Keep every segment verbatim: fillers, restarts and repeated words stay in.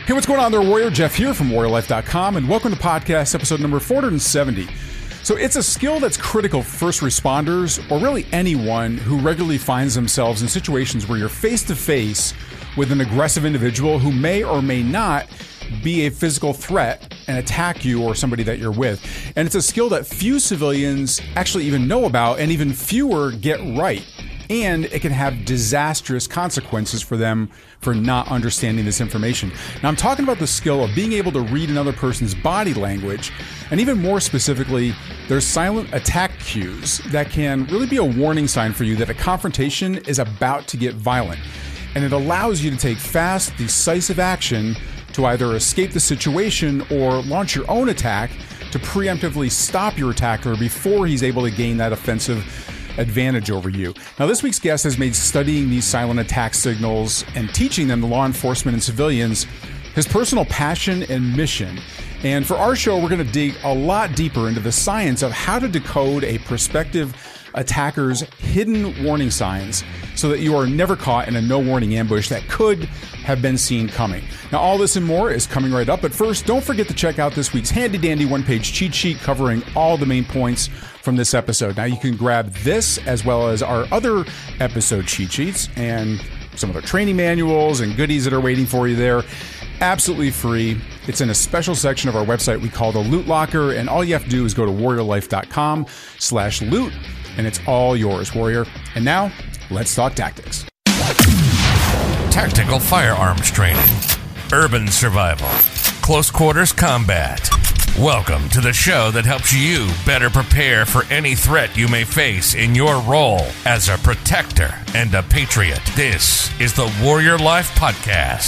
Hey, what's going on there, Warrior? Jeff here from warrior life dot com, and welcome to podcast episode number four hundred seventy. So it's a skill that's critical for first responders, or really anyone who regularly finds themselves in situations where you're face-to-face with an aggressive individual who may or may not be a physical threat and attack you or somebody that you're with. And it's a skill that few civilians actually even know about, and even fewer get right. And it can have disastrous consequences for them for not understanding this information. Now, I'm talking about the skill of being able to read another person's body language, and even more specifically, there's silent attack cues that can really be a warning sign for you that a confrontation is about to get violent. And it allows you to take fast, decisive action to either escape the situation or launch your own attack to preemptively stop your attacker before he's able to gain that offensive advantage over you. Now, this week's guest has made studying these silent attack signals and teaching them to law enforcement and civilians his personal passion and mission. And for our show, we're going to dig a lot deeper into the science of how to decode a prospective attacker's hidden warning signs so that you are never caught in a no-warning ambush that could have been seen coming. Now, all this and more is coming right up, but first, don't forget to check out this week's handy-dandy one-page cheat sheet covering all the main points from this episode. Now, you can grab this as well as our other episode cheat sheets and some other training manuals and goodies that are waiting for you there. Absolutely free. It's in a special section of our website we call the Loot Locker, and all you have to do is go to warrior life dot com slash loot, and it's all yours, Warrior. And now, let's talk tactics. Tactical firearms training, urban survival, close quarters combat. Welcome to the show that helps you better prepare for any threat you may face in your role as a protector and a patriot. This is the Warrior Life Podcast.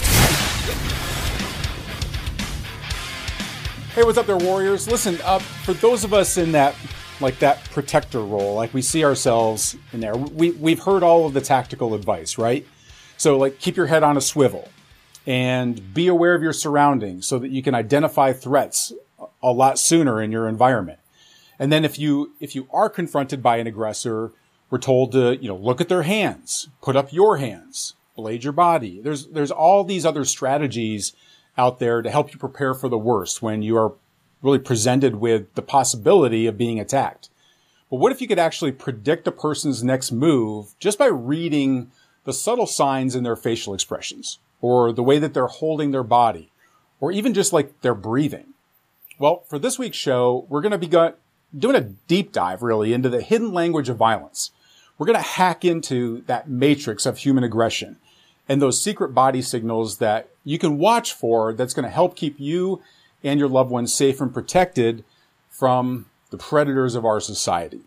Hey, what's up there, Warriors? Listen, uh, for those of us in that, like that protector role, like we see ourselves in there, we, we've heard all of the tactical advice, right? So, like, keep your head on a swivel and be aware of your surroundings so that you can identify threats a lot sooner in your environment. And then if you, if you are confronted by an aggressor, we're told to, you know, look at their hands, put up your hands, blade your body. There's, there's all these other strategies out there to help you prepare for the worst when you are really presented with the possibility of being attacked. But what if you could actually predict a person's next move just by reading the subtle signs in their facial expressions, or the way that they're holding their body, or even just like their breathing? Well, for this week's show, we're going to be go- doing a deep dive really into the hidden language of violence. We're going to hack into that matrix of human aggression and those secret body signals that you can watch for that's going to help keep you and your loved ones safe and protected from the predators of our society.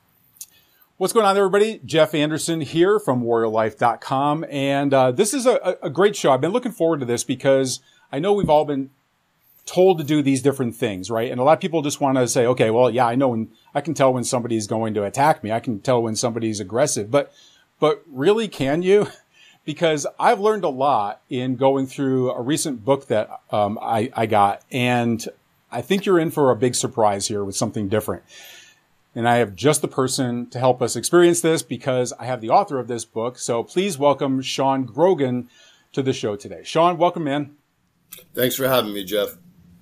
What's going on, everybody? Jeff Anderson here from warrior life dot com. And uh, this is a, a great show. I've been looking forward to this because I know we've all been told to do these different things, right? And a lot of people just want to say, okay, well, yeah, I know when I can tell when somebody's going to attack me. I can tell when somebody's aggressive. But, but really, can you? Because I've learned a lot in going through a recent book that um, I, I got. And I think you're in for a big surprise here with something different. And I have just the person to help us experience this because I have the author of this book. So please welcome Sean Grogan to the show today. Sean, welcome, man. Thanks for having me, Jeff.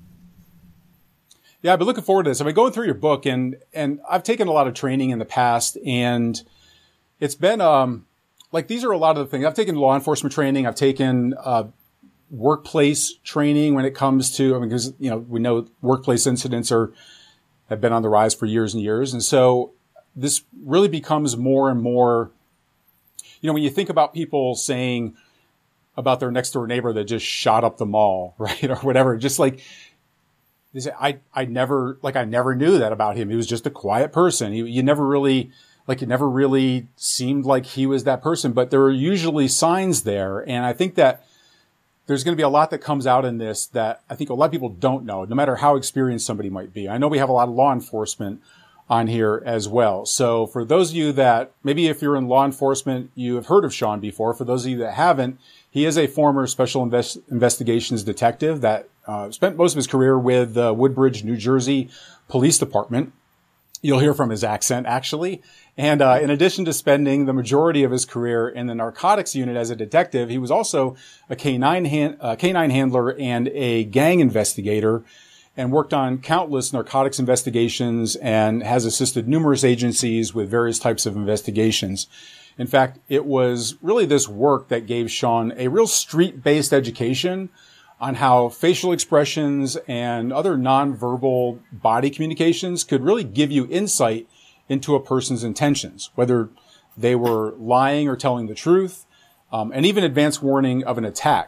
Yeah, I've been looking forward to this. I've been going through your book, and and I've taken a lot of training in the past, and it's been um like these are a lot of the things. I've taken law enforcement training. I've taken uh workplace training when it comes to, I mean, because, you know, we know workplace incidents are have been on the rise for years and years. And so this really becomes more and more, you know, when you think about people saying about their next door neighbor that just shot up the mall, right? Or whatever, just like, they say, I, I never, like, I never knew that about him. He was just a quiet person. He, you never really, like, it never really seemed like he was that person, but there are usually signs there. And I think that there's going to be a lot that comes out in this that I think a lot of people don't know, no matter how experienced somebody might be. I know we have a lot of law enforcement on here as well. So for those of you that, maybe if you're in law enforcement, you have heard of Sean before. For those of you that haven't, he is a former special invest- investigations detective that uh, spent most of his career with the Woodbridge, New Jersey Police Department. You'll hear from his accent, actually. And uh, in addition to spending the majority of his career in the narcotics unit as a detective, he was also a K nine, hand, uh, K nine handler and a gang investigator, and worked on countless narcotics investigations and has assisted numerous agencies with various types of investigations. In fact, it was really this work that gave Sean a real street-based education on how facial expressions and other nonverbal body communications could really give you insight into a person's intentions, whether they were lying or telling the truth, um, and even advance warning of an attack.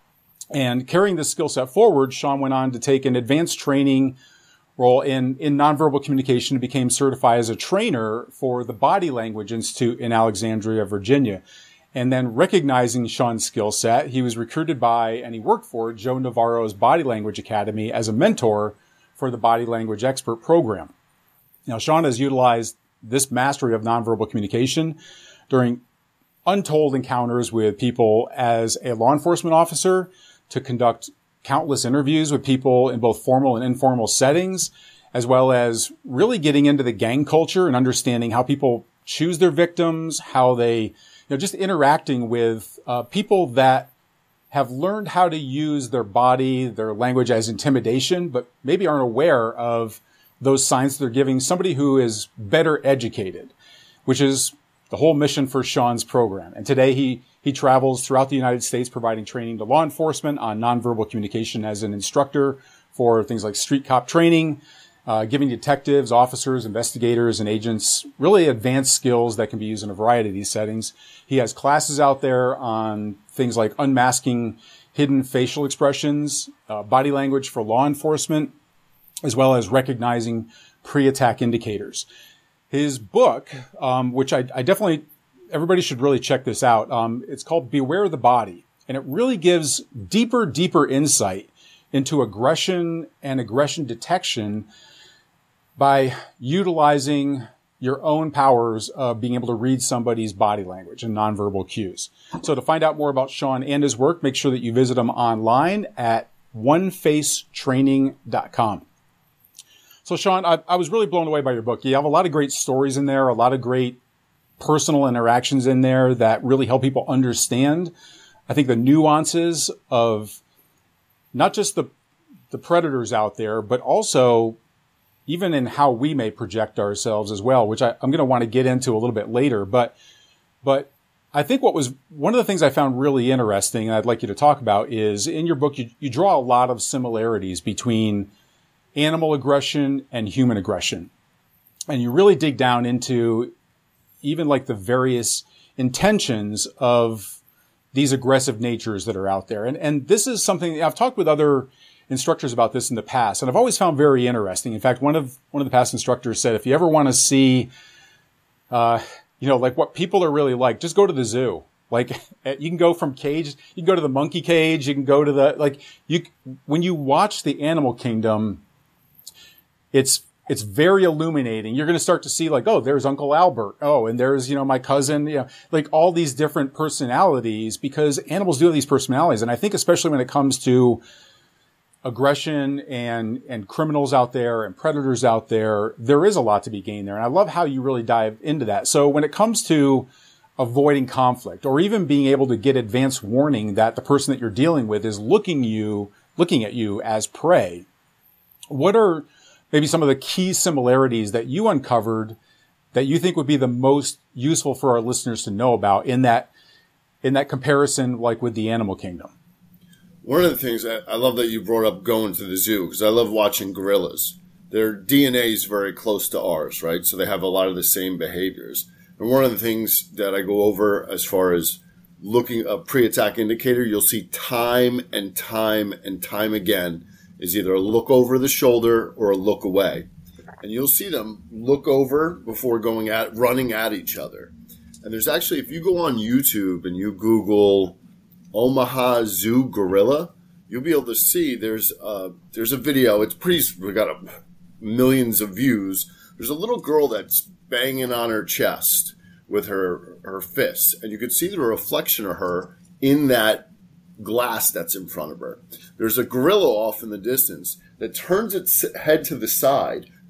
And carrying this skill set forward, Sean went on to take an advanced training role in, in nonverbal communication and became certified as a trainer for the Body Language Institute in Alexandria, Virginia. And then recognizing Sean's skill set, he was recruited by and he worked for Joe Navarro's Body Language Academy as a mentor for the Body Language Expert Program. Now, Sean has utilized this mastery of nonverbal communication during untold encounters with people as a law enforcement officer, to conduct countless interviews with people in both formal and informal settings, as well as really getting into the gang culture and understanding how people choose their victims, how they, you know, just interacting with uh, people that have learned how to use their body, their language as intimidation, but maybe aren't aware of those signs they're giving somebody who is better educated, which is the whole mission for Sean's program. And today he He travels throughout the United States providing training to law enforcement on nonverbal communication as an instructor for things like street cop training, uh, giving detectives, officers, investigators, and agents really advanced skills that can be used in a variety of these settings. He has classes out there on things like unmasking hidden facial expressions, uh, body language for law enforcement, as well as recognizing pre-attack indicators. His book, um, which I, I definitely... everybody should really check this out. Um, it's called Beware the Body, and it really gives deeper, deeper insight into aggression and aggression detection by utilizing your own powers of being able to read somebody's body language and nonverbal cues. So to find out more about Sean and his work, make sure that you visit him online at one face training dot com. So Sean, I, I was really blown away by your book. You have a lot of great stories in there, a lot of great personal interactions in there that really help people understand, I think, the nuances of not just the the predators out there, but also even in how we may project ourselves as well, which I, I'm going to want to get into a little bit later. But but I think what was one of the things I found really interesting, and I'd like you to talk about, is in your book, you, you draw a lot of similarities between animal aggression and human aggression. And you really dig down into even like the various intentions of these aggressive natures that are out there. And, and this is something I've talked with other instructors about this in the past, and I've always found very interesting. In fact, one of, one of the past instructors said, if you ever want to see, uh, you know, like what people are really like, just go to the zoo. Like you can go from cage, you can go to the monkey cage, you can go to the, like you, when you watch the animal kingdom, it's, It's very illuminating. You're going to start to see like, oh, there's Uncle Albert. Oh, and there's, you know, my cousin, you know, like all these different personalities, because animals do have these personalities. And I think especially when it comes to aggression and, and criminals out there and predators out there, there is a lot to be gained there. And I love how you really dive into that. So when it comes to avoiding conflict or even being able to get advance warning that the person that you're dealing with is looking you, looking at you as prey, what are maybe some of the key similarities that you uncovered that you think would be the most useful for our listeners to know about in that, in that comparison, like with the animal kingdom? One of the things I, I love that you brought up going to the zoo, because I love watching gorillas. Their D N A is very close to ours, right? So they have a lot of the same behaviors. And one of the things that I go over as far as looking at a pre-attack indicator, you'll see time and time and time again is either a look over the shoulder or a look away. And you'll see them look over before going at, running at each other. And there's actually, if you go on YouTube and you Google Omaha Zoo gorilla, you'll be able to see there's a, there's a video. It's pretty, we got a, millions of views. There's a little girl that's banging on her chest with her, her fists. And you can see the reflection of her in that glass that's in front of her. There's a gorilla off in the distance that turns its head to the side,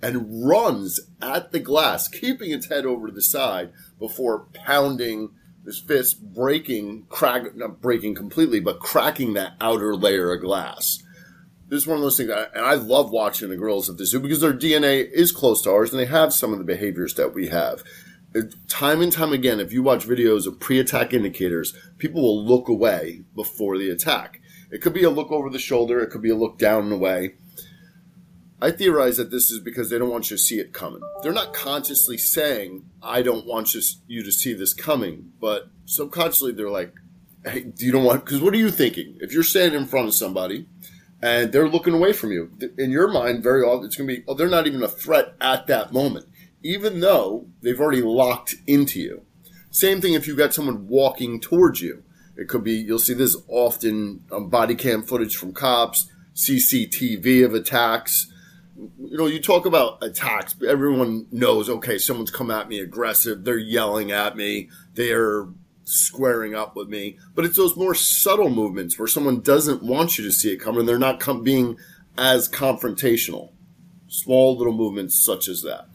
and runs at the glass, keeping its head over to the side before pounding his fist, breaking, crack, not breaking completely, but cracking that outer layer of glass. This is one of those things, and I love watching the gorillas at the zoo because their D N A is close to ours, and they have some of the behaviors that we have. Time and time again, if you watch videos of pre-attack indicators, people will look away before the attack. It could be a look over the shoulder. It could be a look down and away. I theorize that this is because they don't want you to see it coming. They're not consciously saying, I don't want you to see this coming, but subconsciously they're like, hey, do you don't want, because what are you thinking? If you're standing in front of somebody and they're looking away from you, in your mind, very often it's going to be, oh, they're not even a threat at that moment, even though they've already locked into you. Same thing if you've got someone walking towards you. It could be, you'll see this often on body cam footage from cops, C C T V of attacks. You know, you talk about attacks, everyone knows, okay, someone's come at me aggressive, they're yelling at me, they're squaring up with me. But it's those more subtle movements where someone doesn't want you to see it coming, they're not com- being as confrontational. Small little movements such as that.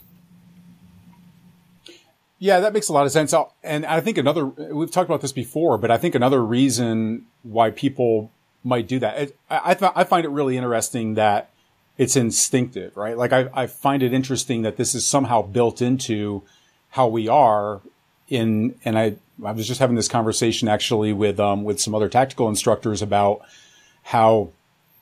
Yeah, that makes a lot of sense. And I think another, we've talked about this before, but I think another reason why people might do that, I, I, I find it really interesting that it's instinctive, right? Like I, I find it interesting that this is somehow built into how we are in, and I, I was just having this conversation actually with, um, with some other tactical instructors about how,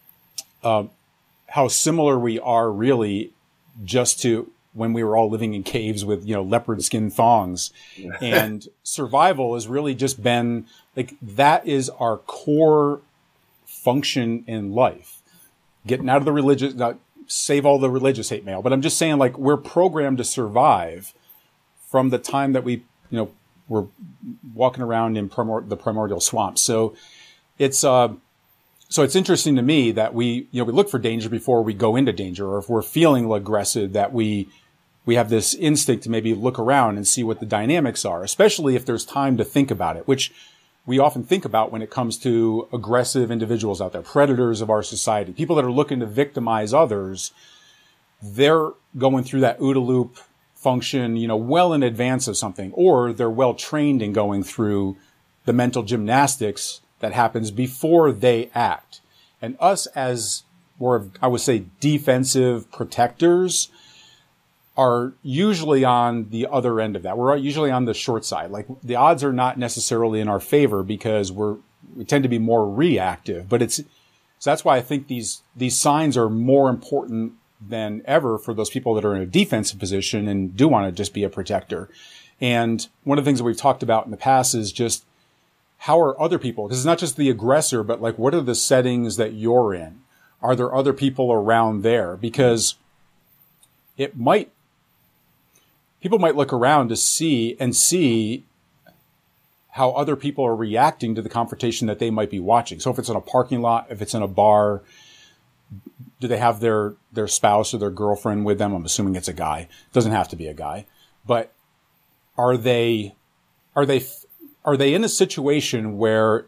uh, how similar we are really just to when we were all living in caves with, you know, leopard skin thongs. And survival has really just been like, that is our core function in life. Getting out of the religious, not save all the religious hate mail, but I'm just saying, like, we're programmed to survive from the time that we, you know, we're walking around in primor- the primordial swamp. So it's, uh, so it's interesting to me that we, you know, we look for danger before we go into danger, or if we're feeling aggressive, that we, we have this instinct to maybe look around and see what the dynamics are, especially if there's time to think about it, which we often think about when it comes to aggressive individuals out there, predators of our society, people that are looking to victimize others. They're going through that OODA loop function, you know, well in advance of something, or they're well trained in going through the mental gymnastics that happens before they act. And us as more, I would say, defensive protectors are usually on the other end of that. We're usually on the short side. Like the odds are not necessarily in our favor because we're, we tend to be more reactive, but it's, so that's why I think these, these signs are more important than ever for those people that are in a defensive position and do want to just be a protector. And one of the things that we've talked about in the past is just how are other people, because it's not just the aggressor, but like, what are the settings that you're in? Are there other people around there? Because it might, people might look around to see and see how other people are reacting to the confrontation that they might be watching. So if it's in a parking lot, if it's in a bar, do they have their, their spouse or their girlfriend with them? I'm assuming it's a guy. It doesn't have to be a guy, but are they, are they, are they in a situation where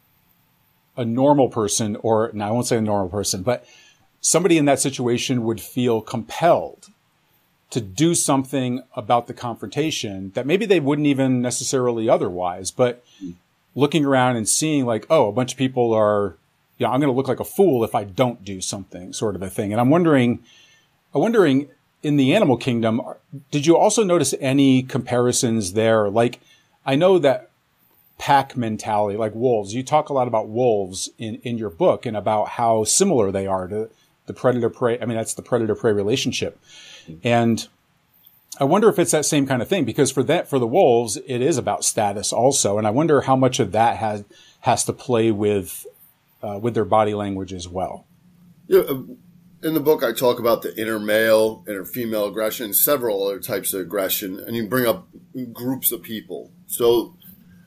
a normal person, or no, I won't say a normal person, but somebody in that situation would feel compelled to do something about the confrontation that maybe they wouldn't even necessarily otherwise, but looking around and seeing like, oh, a bunch of people are, you know, I'm going to look like a fool if I don't do something, sort of a thing. And I'm wondering, I'm wondering in the animal kingdom, did you also notice any comparisons there? Like, I know that pack mentality, like wolves, you talk a lot about wolves in, in your book and about how similar they are to the predator-prey. I mean, that's the predator-prey relationship. And I wonder if it's that same kind of thing, because for that, for the wolves, it is about status also. And I wonder how much of that has, has to play with, uh, with their body language as well. Yeah. In the book, I talk about the inner male, inner female aggression, several other types of aggression, and you bring up groups of people. So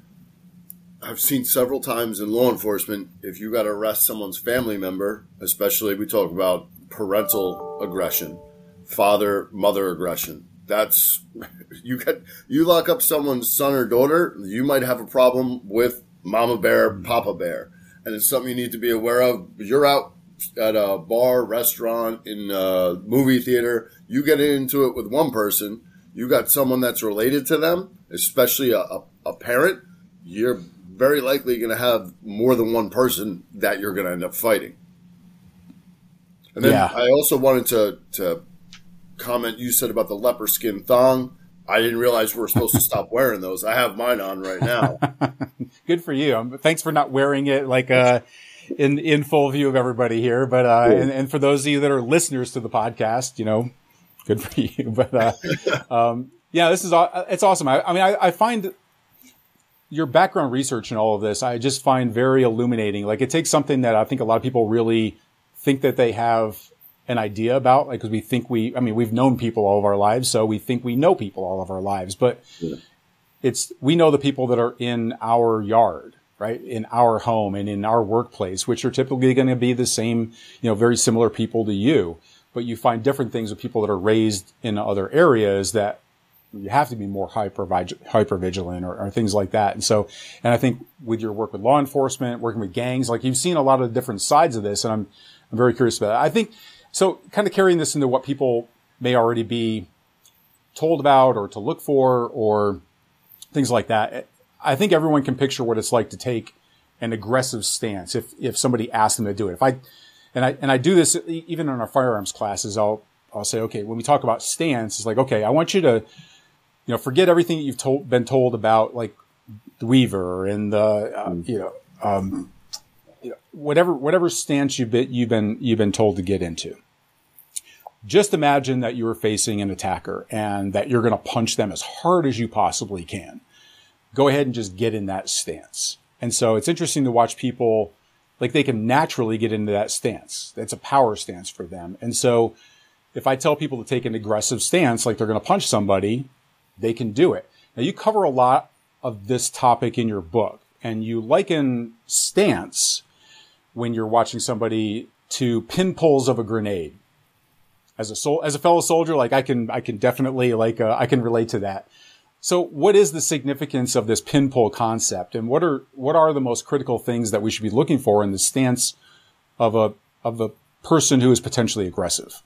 I've seen several times in law enforcement, if you got to arrest someone's family member, especially we talk about parental aggression, father, mother aggression. That's, you get, you lock up someone's son or daughter, you might have a problem with mama bear, papa bear. And it's something you need to be aware of. You're out at a bar, restaurant, in a movie theater, You get into it with one person, you got someone that's related to them, especially a, a, a parent, you're very likely going to have more than one person that you're going to end up fighting. And then yeah. I also wanted to, to comment, you said about the leopard skin thong. I didn't realize we were supposed to stop wearing those. I have mine on right now. Good for you. Thanks for not wearing it like uh, in in full view of everybody here. But uh, cool. and, and for those of you that are listeners to the podcast, you know, good for you. But uh, um, yeah, this is it's awesome. I, I mean, I, I find your background research and all of this, I just find very illuminating. Like it takes something that I think a lot of people really think that they have an idea about, like, because we think we, I mean, we've known people all of our lives, so we think we know people all of our lives, but yeah. it's, we know the people that are in our yard, right? In our home and in our workplace, which are typically going to be the same, you know, very similar people to you, but you find different things with people that are raised in other areas that you have to be more hyper, hyper vigilant or, or things like that. And so, and I think with your work with law enforcement, working with gangs, like you've seen a lot of different sides of this, and I'm, I'm very curious about it. I think, so kind of carrying this into what people may already be told about or to look for or things like that. I think everyone can picture what it's like to take an aggressive stance if, if somebody asks them to do it. If I, and I, and I do this even in our firearms classes, I'll, I'll say, okay, when we talk about stance, it's like, okay, I want you to, you know, forget everything that you've told, been told about like the Weaver and the, uh, you know, um, you know, whatever, whatever stance you've been, you've been, you've been told to get into. Just imagine that you are facing an attacker and that you're going to punch them as hard as you possibly can. Go ahead and just get in that stance. And so it's interesting to watch people, like they can naturally get into that stance. That's a power stance for them. And so if I tell people to take an aggressive stance, like they're going to punch somebody, they can do it. Now you cover a lot of this topic in your book, and you liken stance when you're watching somebody to pin pulls of a grenade. As a sol- as a fellow soldier, like I can, I can definitely like, uh, I can relate to that. So what is the significance of this pin pull concept, and what are, what are the most critical things that we should be looking for in the stance of a, of a person who is potentially aggressive?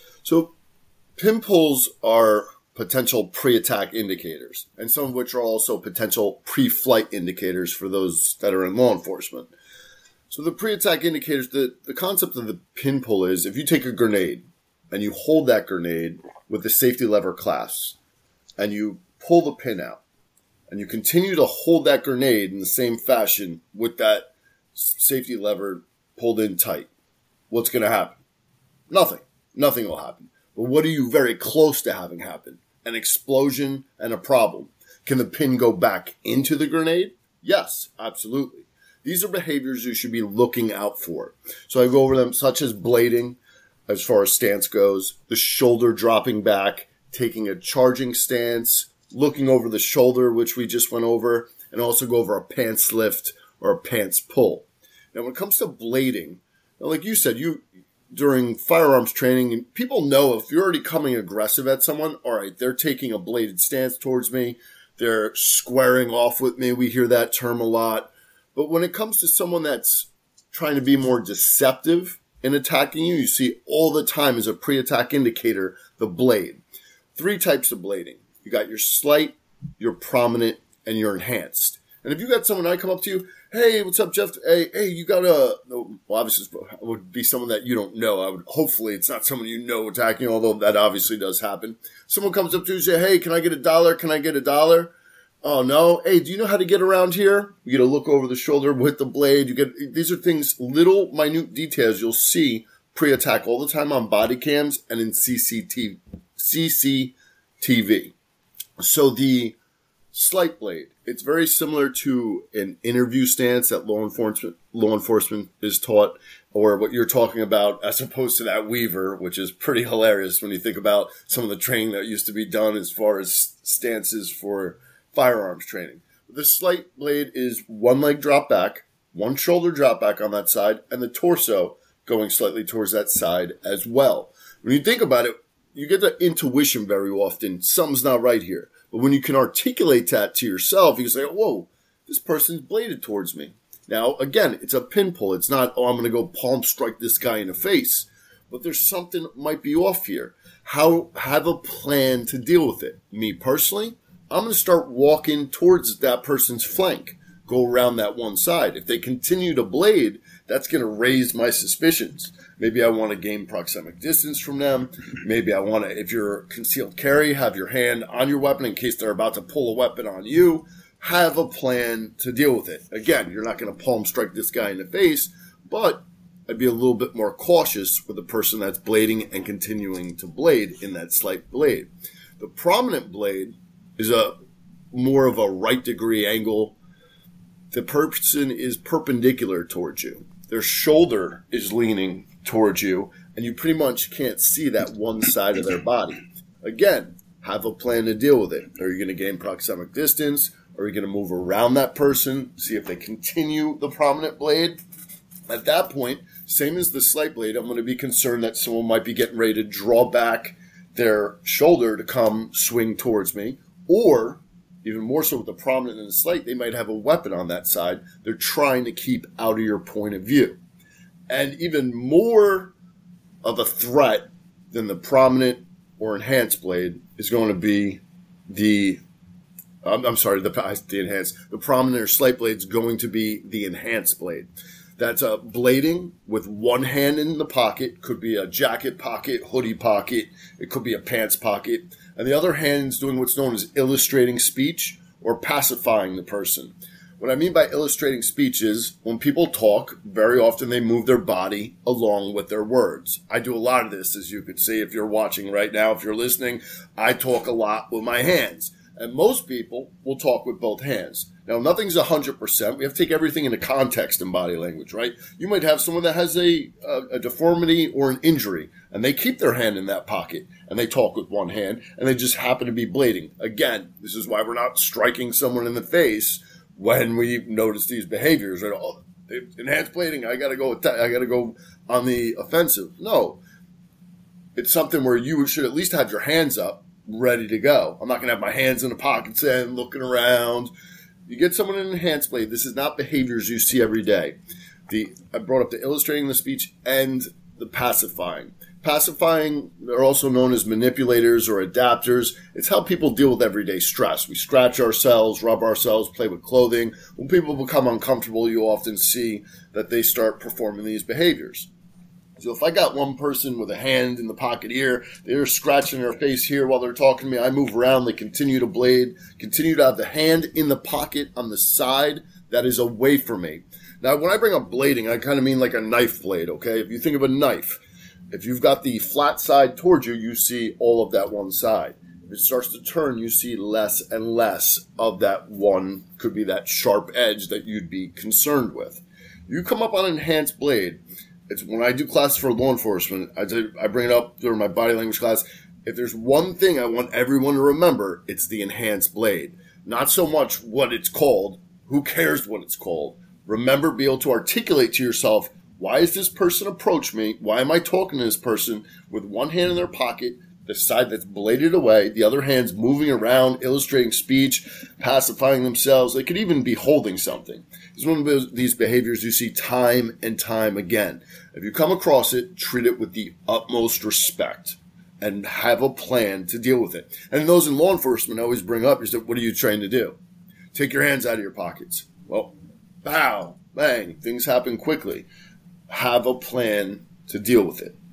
So pin pulls are potential pre-attack indicators, and some of which are also potential pre-flight indicators for those that are in law enforcement. So the pre-attack indicators, the, the concept of the pin pull is if you take a grenade, and you hold that grenade with the safety lever clasped, and you pull the pin out, and you continue to hold that grenade in the same fashion with that safety lever pulled in tight, what's going to happen? Nothing. Nothing will happen. But what are you very close to having happen? An explosion and a problem. Can the pin go back into the grenade? Yes, absolutely. These are behaviors you should be looking out for. So I go over them, such as blading, as far as stance goes, the shoulder dropping back, taking a charging stance, looking over the shoulder, which we just went over, and also go over a pants lift or a pants pull. Now, when it comes to blading, like you said, you during firearms training, people know if you're already coming aggressive at someone, all right, they're taking a bladed stance towards me, they're squaring off with me. We hear that term a lot. But when it comes to someone that's trying to be more deceptive in attacking you, you see all the time as a pre-attack indicator, the blade. Three types of blading. You got your slight, your prominent, and your enhanced. And if you got someone, I come up to you, hey, what's up, Jeff? Hey, hey, you got a, well, obviously it would be someone that you don't know. I would, hopefully it's not someone you know attacking, although that obviously does happen. Someone comes up to you and say, hey, can I get a dollar? Can I get a dollar? Oh, no. Hey, do you know how to get around here? You get a look over the shoulder with the blade. You get, these are things, little minute details you'll see pre-attack all the time on body cams and in C C T V. C C T V. So the slight blade, it's very similar to an interview stance that law enforcement, law enforcement is taught, or what you're talking about, as opposed to that Weaver, which is pretty hilarious when you think about some of the training that used to be done as far as stances for firearms training. The slight blade is one leg drop back, one shoulder drop back on that side, and the torso going slightly towards that side as well. When you think about it, you get the intuition very often, something's not right here. But when you can articulate that to yourself, you can say, whoa, this person's bladed towards me. Now, again, it's a pin pull. It's not, oh, I'm going to go palm strike this guy in the face. But there's something that might be off here. How have a plan to deal with it. Me personally, I'm going to start walking towards that person's flank, go around that one side. If they continue to blade, that's going to raise my suspicions. Maybe I want to gain proxemic distance from them. Maybe I want to, if you're concealed carry, have your hand on your weapon in case they're about to pull a weapon on you. Have a plan to deal with it. Again, you're not going to palm strike this guy in the face, but I'd be a little bit more cautious with the person that's blading and continuing to blade in that slight blade. The prominent blade is a more of a right degree angle. The person is perpendicular towards you. Their shoulder is leaning towards you, and you pretty much can't see that one side of their body. Again, have a plan to deal with it. Are you going to gain proxemic distance? Are you going to move around that person? See if they continue the prominent blade? At that point, same as the slight blade, I'm going to be concerned that someone might be getting ready to draw back their shoulder to come swing towards me. Or, even more so with the prominent and the slight, they might have a weapon on that side they're trying to keep out of your point of view. And even more of a threat than the prominent or enhanced blade is going to be the, I'm, I'm sorry, the, the enhanced, the prominent or slight blade is going to be the enhanced blade. That's a blading with one hand in the pocket. Could be a jacket pocket, hoodie pocket. It could be a pants pocket. And the other hand is doing what's known as illustrating speech or pacifying the person. What I mean by illustrating speech is when people talk, very often they move their body along with their words. I do a lot of this, as you could see if you're watching right now. If you're listening, I talk a lot with my hands. And most people will talk with both hands. Now, nothing's one hundred percent. We have to take everything into context in body language, right? You might have someone that has a, a, a deformity or an injury, and they keep their hand in that pocket, and they talk with one hand, and they just happen to be blading. Again, this is why we're not striking someone in the face when we notice these behaviors. Right? Oh, enhanced blading, I got to go. I got to go on the offensive. No, it's something where you should at least have your hands up, ready to go. I'm not going to have my hands in the pockets and looking around. You get someone in an enhanced blade. This is not behaviors you see every day. The I brought up the illustrating the speech and the pacifying. Pacifying are also known as manipulators or adapters. It's how people deal with everyday stress. We scratch ourselves, rub ourselves, play with clothing. When people become uncomfortable, you often see that they start performing these behaviors. So if I got one person with a hand in the pocket here, they're scratching their face here while they're talking to me, I move around, they continue to blade, continue to have the hand in the pocket on the side that is away from me. Now, when I bring up blading, I kind of mean like a knife blade, okay? If you think of a knife, if you've got the flat side towards you, you see all of that one side. If it starts to turn, you see less and less of that one, could be that sharp edge that you'd be concerned with. You come up on an enhanced blade. It's when I do classes for law enforcement, I, do, I bring it up during my body language class. If there's one thing I want everyone to remember, it's the enhanced blade. Not so much what it's called. Who cares what it's called? Remember, be able to articulate to yourself, why is this person approach me? Why am I talking to this person with one hand in their pocket, the side that's bladed away, the other hand's moving around, illustrating speech, pacifying themselves. They could even be holding something. It's one of these behaviors you see time and time again. If you come across it, treat it with the utmost respect and have a plan to deal with it. And those in law enforcement always bring up, is that, what are you trained to do? Take your hands out of your pockets. Well, pow, bang, things happen quickly. Have a plan to deal with it.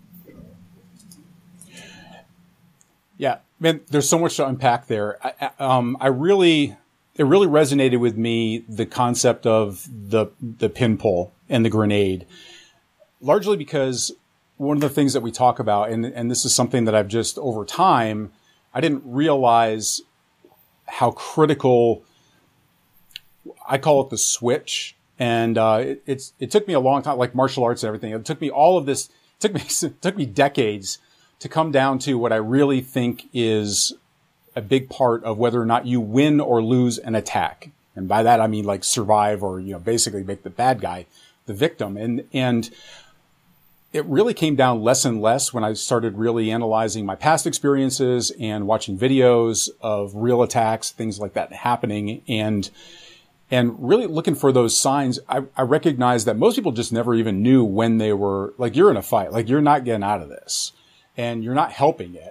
Yeah, man, there's so much to unpack there. I, um, I really, it really resonated with me, the concept of the the pin pull and the grenade, largely because one of the things that we talk about, and, and this is something that I've just over time, I didn't realize how critical, I call it the switch. And uh, it, it's it took me a long time, like martial arts and everything. It took me all of this, it took me, it took me decades to come down to what I really think is a big part of whether or not you win or lose an attack. And by that, I mean like survive or, you know, basically make the bad guy the victim. And, and it really came down less and less when I started really analyzing my past experiences and watching videos of real attacks, things like that happening. And, and really looking for those signs. I, I recognized that most people just never even knew when they were, like, you're in a fight, like you're not getting out of this. And you're not helping it.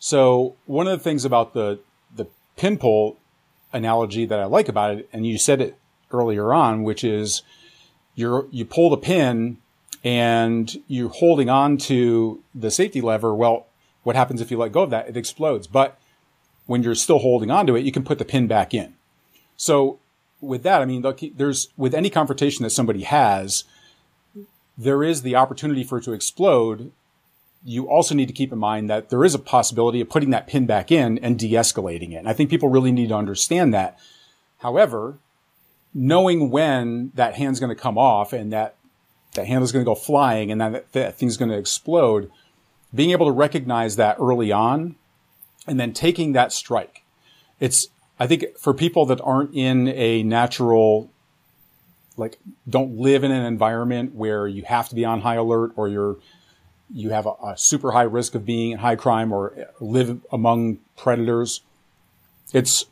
So one of the things about the, the pin pull analogy that I like about it, and you said it earlier on, which is you're, you pull the pin and you're holding on to the safety lever. Well, what happens if you let go of that? It explodes. But when you're still holding on to it, you can put the pin back in. So with that, I mean, look, there's, with any confrontation that somebody has, there is the opportunity for it to explode. You also need to keep in mind that there is a possibility of putting that pin back in and de-escalating it. And I think people really need to understand that. However, knowing when that hand's going to come off and that that handle's going to go flying and that, that thing's going to explode, being able to recognize that early on and then taking that strike. It's, I think for people that aren't in a natural, like don't live in an environment where you have to be on high alert or you're, you have a, a super high risk of being in high crime or live among predators. It's,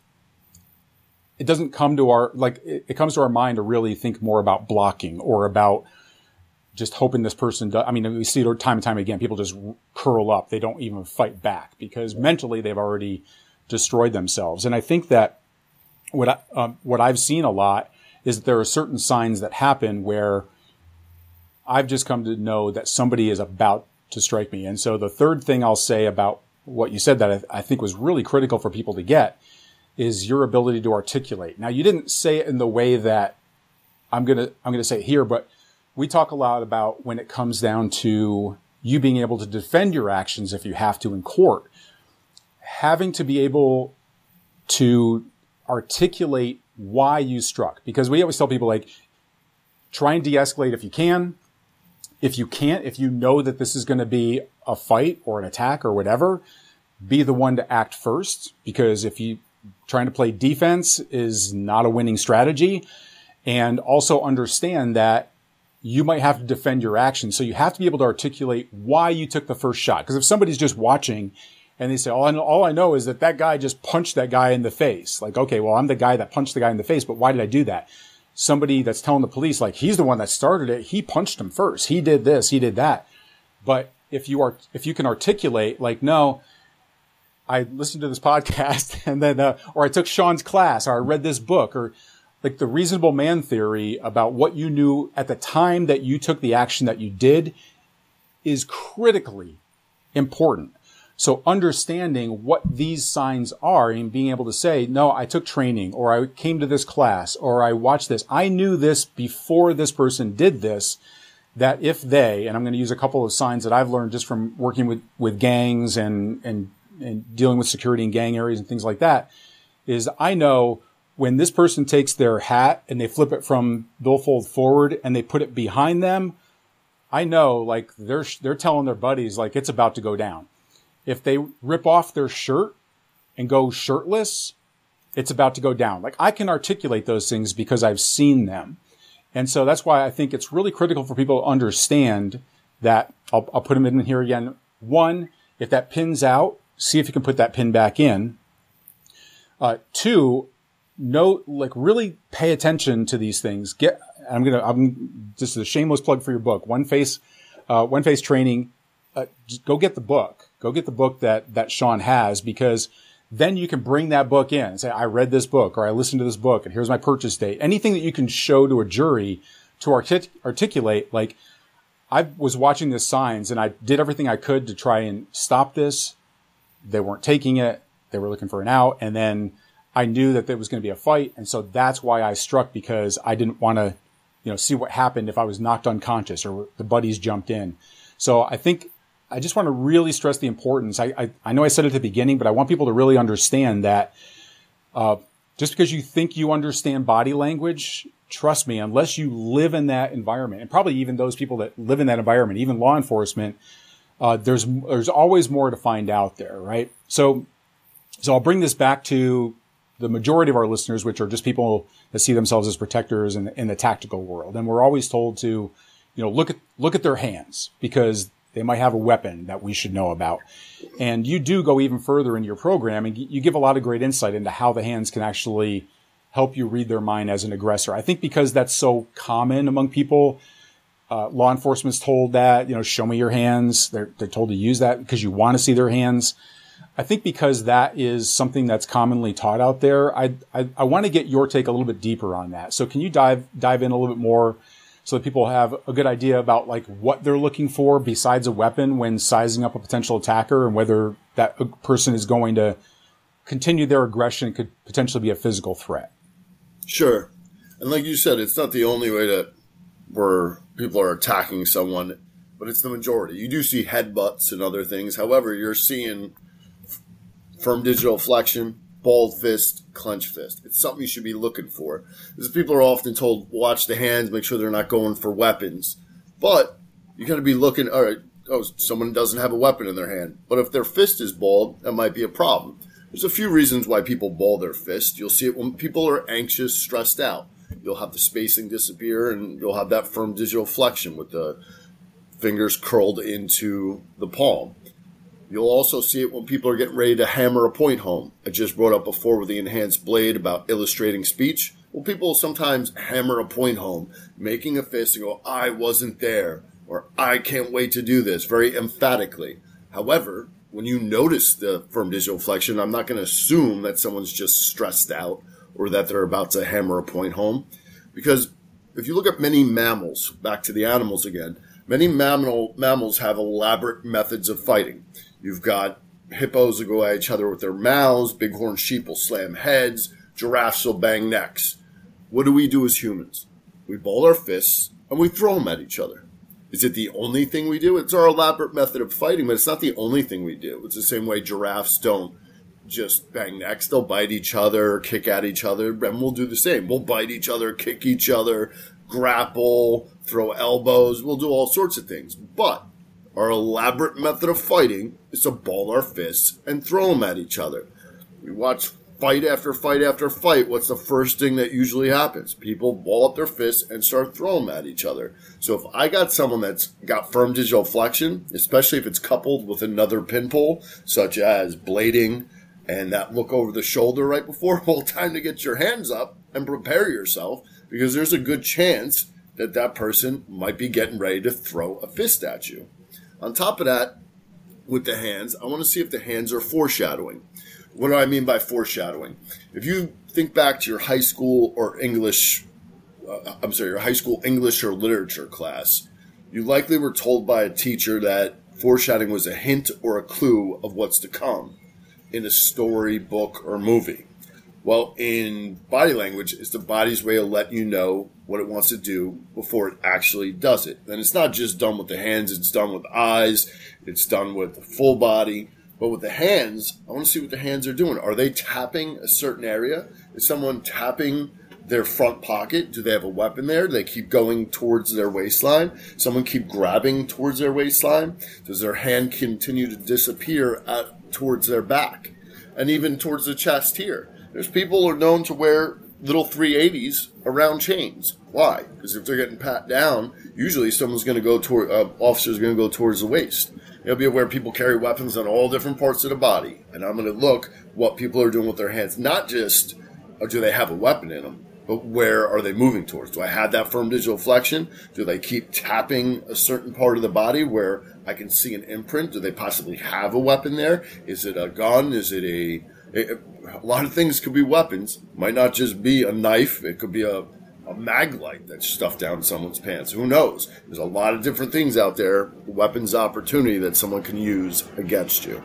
it doesn't come to our, like, it, it comes to our mind to really think more about blocking or about just hoping this person does. I mean, we see it time and time again. People just curl up. They don't even fight back because mentally they've already destroyed themselves. And I think that what I, um, what I've seen a lot is that there are certain signs that happen where I've just come to know that somebody is about to strike me. And so the third thing I'll say about what you said that I, I think was really critical for people to get is your ability to articulate. Now, you didn't say it in the way that I'm going to, I'm going to say it here, but we talk a lot about when it comes down to you being able to defend your actions if you have to in court, having to be able to articulate why you struck. Because we always tell people, like, try and de-escalate if you can. If you can't, if you know that this is going to be a fight or an attack or whatever, be the one to act first. Because if you trying to play defense is not a winning strategy. And also understand that you might have to defend your actions. So you have to be able to articulate why you took the first shot. Because if somebody's just watching and they say, all I, know, all I know is that that guy just punched that guy in the face. Like, okay, well, I'm the guy that punched the guy in the face, but why did I do that? Somebody that's telling the police, like, he's the one that started it. He punched him first. He did this. He did that. But if you are, if you can articulate, like, no, I listened to this podcast and then, uh, or I took Sean's class or I read this book, or like the reasonable man theory about what you knew at the time that you took the action that you did is critically important. So understanding what these signs are and being able to say, no, I took training, or I came to this class, or I watched this. I knew this before this person did this, that if they, and I'm going to use a couple of signs that I've learned just from working with, with gangs and, and, and dealing with security in gang areas and things like that, is I know when this person takes their hat and they flip it from billfold forward and they put it behind them, I know, like, they're, they're telling their buddies, like, it's about to go down. If they rip off their shirt and go shirtless, it's about to go down. Like, I can articulate those things because I've seen them. And so that's why I think it's really critical for people to understand that. I'll, I'll put them in here again. One, if that pin's out, see if you can put that pin back in. Uh, two, know, like, really pay attention to these things. Get, I'm going to, I'm, this is a shameless plug for your book, One Face, uh, One Face Training. Uh, just go get the book. Go get the book that, that Sean has, because then you can bring that book in and say, I read this book, or I listened to this book, and here's my purchase date. Anything that you can show to a jury to artic- articulate, like, I was watching the signs and I did everything I could to try and stop this. They weren't taking it. They were looking for an out. And then I knew that there was going to be a fight. And so that's why I struck, because I didn't want to, you know, see what happened if I was knocked unconscious or the buddies jumped in. So I think I just want to really stress the importance. I, I, I know I said it at the beginning, but I want people to really understand that uh, just because you think you understand body language, trust me, unless you live in that environment, and probably even those people that live in that environment, even law enforcement, uh, there's there's always more to find out there, right? So, so I'll bring this back to the majority of our listeners, which are just people that see themselves as protectors in, in the tactical world, and we're always told to, you know, look at look at their hands, because they might have a weapon that we should know about. And you do go even further in your program, and you give a lot of great insight into how the hands can actually help you read their mind as an aggressor. I think because that's so common among people, uh, law enforcement's told that, you know, show me your hands. They're, they're told to use that because you want to see their hands. I think because that is something that's commonly taught out there, I, I, I want to get your take a little bit deeper on that. So can you dive dive in a little bit more so that people have a good idea about like what they're looking for besides a weapon when sizing up a potential attacker, and whether that person is going to continue their aggression and could potentially be a physical threat? Sure. And like you said, it's not the only way that where people are attacking someone, but it's the majority. You do see headbutts and other things. However, you're seeing firm digital flexion, balled fist, clenched fist. It's something you should be looking for. Because people are often told, watch the hands, make sure they're not going for weapons. But you got to be looking, all right, oh, someone doesn't have a weapon in their hand. But if their fist is balled, that might be a problem. There's a few reasons why people ball their fist. You'll see it when people are anxious, stressed out. You'll have the spacing disappear, and you'll have that firm digital flexion with the fingers curled into the palm. You'll also see it when people are getting ready to hammer a point home. I just brought up before with the enhanced blade about illustrating speech. Well, people sometimes hammer a point home, making a fist and go, I wasn't there, or I can't wait to do this, very emphatically. However, when you notice the firm digital flexion, I'm not going to assume that someone's just stressed out or that they're about to hammer a point home. Because if you look at many mammals, back to the animals again, many mammal, mammals have elaborate methods of fighting. You've got hippos that go at each other with their mouths, bighorn sheep will slam heads, giraffes will bang necks. What do we do as humans? We ball our fists and we throw them at each other. Is it the only thing we do? It's our elaborate method of fighting, but it's not the only thing we do. It's the same way giraffes don't just bang necks. They'll bite each other, kick at each other, and we'll do the same. We'll bite each other, kick each other, grapple, throw elbows. We'll do all sorts of things. But our elaborate method of fighting is to ball our fists and throw them at each other. We watch fight after fight after fight. What's the first thing that usually happens? People ball up their fists and start throwing them at each other. So if I got someone that's got firm digital flexion, especially if it's coupled with another pin pull, such as blading and that look over the shoulder right before, well, time to get your hands up and prepare yourself, because there's a good chance that that person might be getting ready to throw a fist at you. On top of that, with the hands, I want to see if the hands are foreshadowing. What do I mean by foreshadowing? If you think back to your high school or English, uh, I'm sorry, your high school English or literature class, you likely were told by a teacher that foreshadowing was a hint or a clue of what's to come in a story, book, or movie. Well, in body language, it's the body's way of letting you know what it wants to do before it actually does it. And it's not just done with the hands, it's done with eyes, it's done with the full body. But with the hands, I want to see what the hands are doing. Are they tapping a certain area? Is someone tapping their front pocket? Do they have a weapon there? Do they keep going towards their waistline? Someone keep grabbing towards their waistline? Does their hand continue to disappear at, towards their back? And even towards the chest here. There's people who are known to wear little three eighties around chains. Why? Because if they're getting pat down, usually someone's going to go toward, uh, officer's going to go towards the waist. You'll be aware people carry weapons on all different parts of the body. And I'm going to look what people are doing with their hands. Not just, or do they have a weapon in them, but where are they moving towards? Do I have that firm digital flexion? Do they keep tapping a certain part of the body where I can see an imprint? Do they possibly have a weapon there? Is it a gun? Is it a... a, a lot of things could be weapons. Might not just be a knife. It could be a... a mag light that's stuffed down someone's pants. Who knows? There's a lot of different things out there, weapons opportunity that someone can use against you.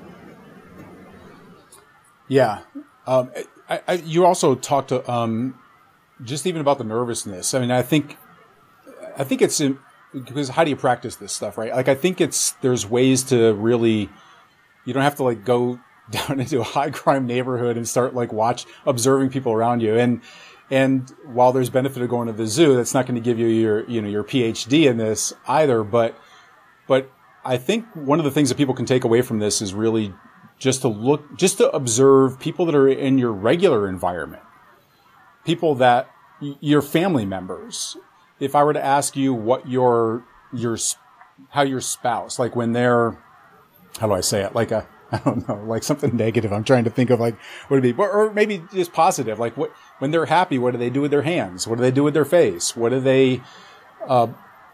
Yeah. Um, I, I, you also talked to, um, just even about the nervousness. I mean, I think, I think it's in, because how do you practice this stuff, right? Like, I think it's, there's ways to really, you don't have to like go down into a high crime neighborhood and start like watch, observing people around you. And, And while there's benefit of going to the zoo, that's not going to give you your, you know, your P H D in this either. But, but I think one of the things that people can take away from this is really just to look, just to observe people that are in your regular environment, people that your family members. If I were to ask you what your, your, how your spouse, like when they're, how do I say it? Like a, I don't know, like something negative. I'm trying to think of like, what would it be? Or maybe just positive. Like what, when they're happy, what do they do with their hands? What do they do with their face? What do they, uh,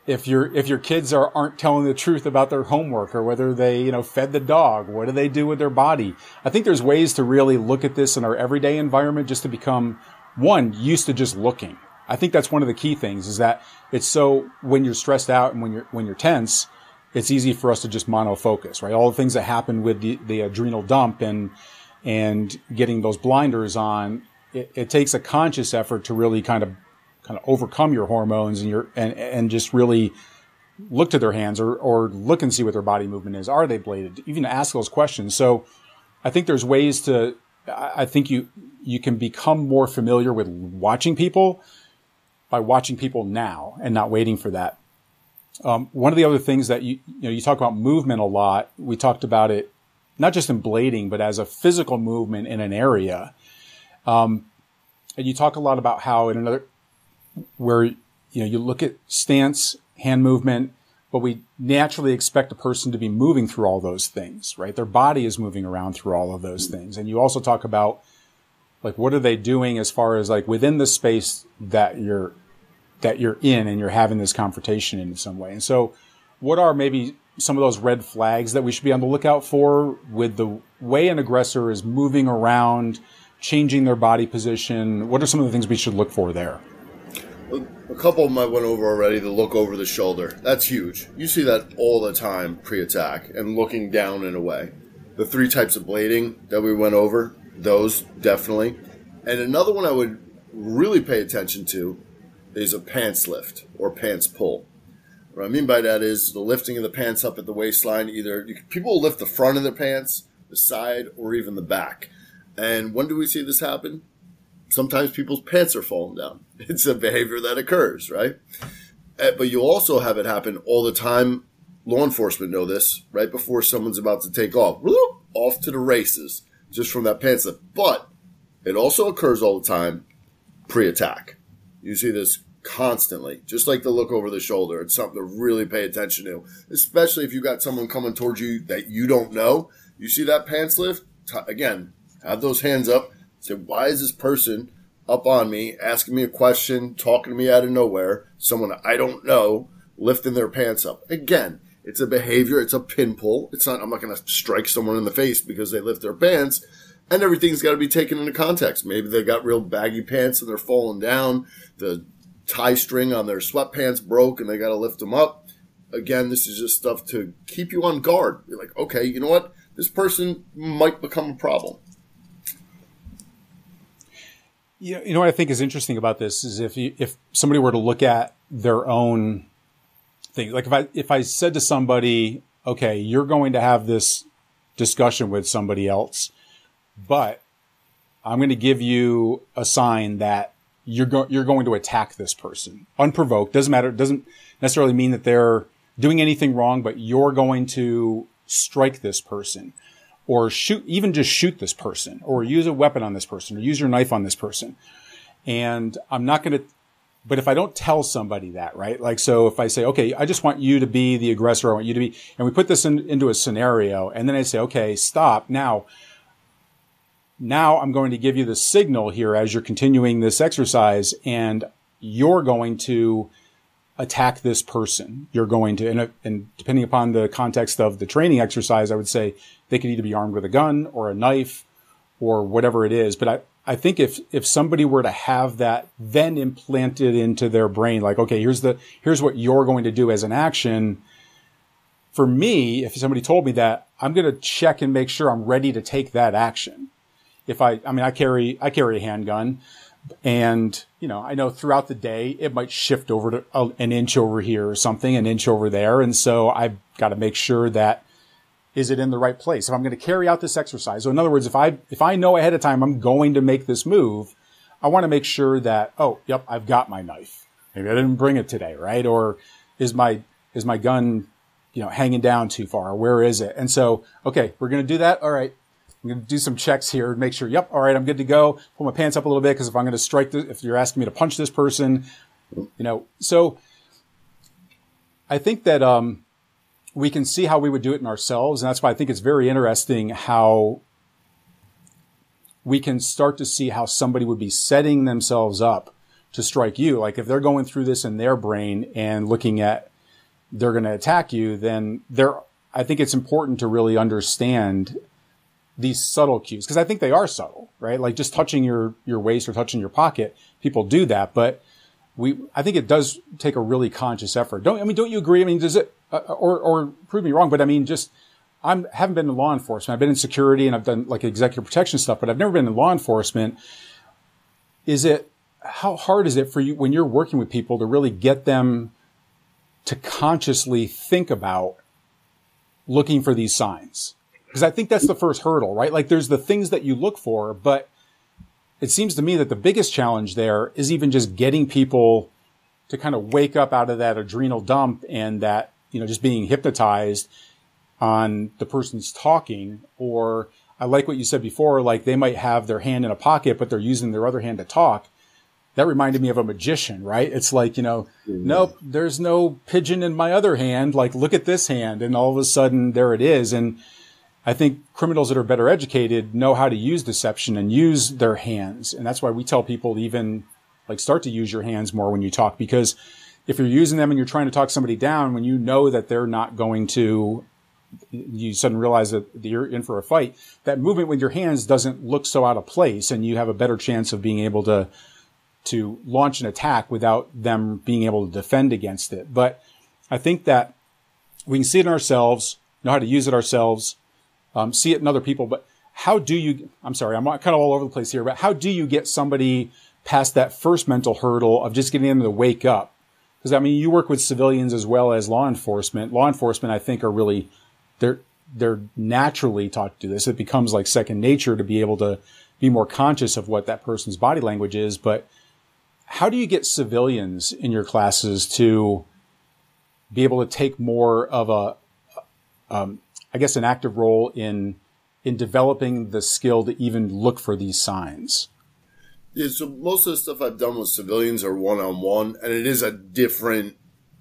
if your if your kids are aren't telling the truth about their homework, or whether they, you know, fed the dog, what do they do with their body? I think there's ways to really look at this in our everyday environment, just to become, one, used to just looking. I think that's one of the key things, is that it's so, when you're stressed out and when you're when you're tense, it's easy for us to just monofocus, right? All the things that happen with the, the adrenal dump and and getting those blinders on, it, it takes a conscious effort to really kind of kind of overcome your hormones and your and and just really look to their hands, or or look and see what their body movement is. Are they bladed? Even ask those questions. So I think there's ways to, I think you you can become more familiar with watching people by watching people now and not waiting for that. Um, one of the other things that you you know you talk about movement a lot. We talked about it not just in blading, but as a physical movement in an area. Um, and you talk a lot about how in another, where, you know, you look at stance, hand movement, but we naturally expect a person to be moving through all those things, right? Their body is moving around through all of those things. And you also talk about, like, what are they doing as far as, like, within the space that you're, that you're in and you're having this confrontation in some way. And so what are maybe some of those red flags that we should be on the lookout for with the way an aggressor is moving around, changing their body position? What are some of the things we should look for there? A couple of them I went over already. The look over the shoulder. That's huge. You see that all the time pre-attack, and looking down and away. The three types of blading that we went over, those definitely. And another one I would really pay attention to is a pants lift or pants pull. What I mean by that is the lifting of the pants up at the waistline. Either you, people will lift the front of their pants, the side, or even the back. And when do we see this happen? Sometimes people's pants are falling down. It's a behavior that occurs, right? But you also have it happen all the time. Law enforcement know this. Right before someone's about to take off, whoop, off to the races, just from that pants lift. But it also occurs all the time pre-attack. You see this constantly, just like the look over the shoulder. It's something to really pay attention to, especially if you got someone coming towards you that you don't know. You see that pants lift? T- again, have those hands up. Say, why is this person up on me, asking me a question, talking to me out of nowhere, someone I don't know, lifting their pants up? Again, it's a behavior. It's a pin pull. It's not, I'm not going to strike someone in the face because they lift their pants. And everything's got to be taken into context. Maybe they got real baggy pants and they're falling down. The tie string on their sweatpants broke and they got to lift them up. Again, this is just stuff to keep you on guard. You're like, okay, you know what? This person might become a problem. You know, you know what I think is interesting about this is if you, if somebody were to look at their own thing, like if I if I said to somebody, okay, you're going to have this discussion with somebody else, but I'm going to give you a sign that you're go- you're going to attack this person unprovoked. Doesn't matter. Doesn't necessarily mean that they're doing anything wrong, but you're going to strike this person, or shoot, even just shoot this person, or use a weapon on this person, or use your knife on this person. And I'm not going to, but if I don't tell somebody that, right? Like, so if I say, okay, I just want you to be the aggressor, I want you to be, and we put this in, into a scenario, and then I say, okay, stop. Now, now I'm going to give you the signal here as you're continuing this exercise, and you're going to attack this person. You're going to, and, and depending upon the context of the training exercise, I would say they could either be armed with a gun or a knife or whatever it is. But I, I think if, if somebody were to have that then implanted into their brain, like, okay, here's the, here's what you're going to do as an action. For me, if somebody told me that, I'm going to check and make sure I'm ready to take that action. If I, I mean, I carry, I carry a handgun. And, you know, I know throughout the day, it might shift over to uh, an inch over here or something, an inch over there. And so I've got to make sure that, is it in the right place? If I'm going to carry out this exercise. So in other words, if I, if I know ahead of time I'm going to make this move, I want to make sure that, oh, yep, I've got my knife. Maybe I didn't bring it today, right? Or is my, is my gun, you know, hanging down too far? Where is it? And so, okay, we're going to do that. All right. I'm going to do some checks here and make sure, yep, all right, I'm good to go. Pull my pants up a little bit because if I'm going to strike this, if you're asking me to punch this person, you know. So I think that um, we can see how we would do it in ourselves. And that's why I think it's very interesting how we can start to see how somebody would be setting themselves up to strike you. Like if they're going through this in their brain and looking at, they're going to attack you, then there, I think it's important to really understand these subtle cues, because I think they are subtle, right? Like just touching your, your waist or touching your pocket, people do that, but we, I think it does take a really conscious effort. Don't, I mean, don't you agree? I mean, does it, uh, or, or prove me wrong, but I mean, just, I'm, haven't been in law enforcement. I've been in security and I've done like executive protection stuff, but I've never been in law enforcement. Is it, how hard is it for you when you're working with people to really get them to consciously think about looking for these signs? Because I think that's the first hurdle, right? Like there's the things that you look for, but it seems to me that the biggest challenge there is even just getting people to kind of wake up out of that adrenal dump and that, you know, just being hypnotized on the person's talking. Or I like what you said before, like they might have their hand in a pocket, but they're using their other hand to talk. That reminded me of a magician, right? It's like, you know, mm-hmm. nope, there's no pigeon in my other hand. Like, look at this hand. And all of a sudden there it is. And I think criminals that are better educated know how to use deception and use their hands. And that's why we tell people to even like start to use your hands more when you talk, because if you're using them and you're trying to talk somebody down when you know that they're not going to, you suddenly realize that you're in for a fight, that movement with your hands doesn't look so out of place, and you have a better chance of being able to, to launch an attack without them being able to defend against it. But I think that we can see it in ourselves, know how to use it ourselves, Um, see it in other people, but how do you, I'm sorry, I'm kind of all over the place here, but how do you get somebody past that first mental hurdle of just getting them to wake up? Because, I mean, you work with civilians as well as law enforcement. Law enforcement, I think, are really, they're, they're naturally taught to do this. It becomes like second nature to be able to be more conscious of what that person's body language is. But how do you get civilians in your classes to be able to take more of a, um, I guess, an active role in in developing the skill to even look for these signs? Yeah, so most of the stuff I've done with civilians are one-on-one, and it is a different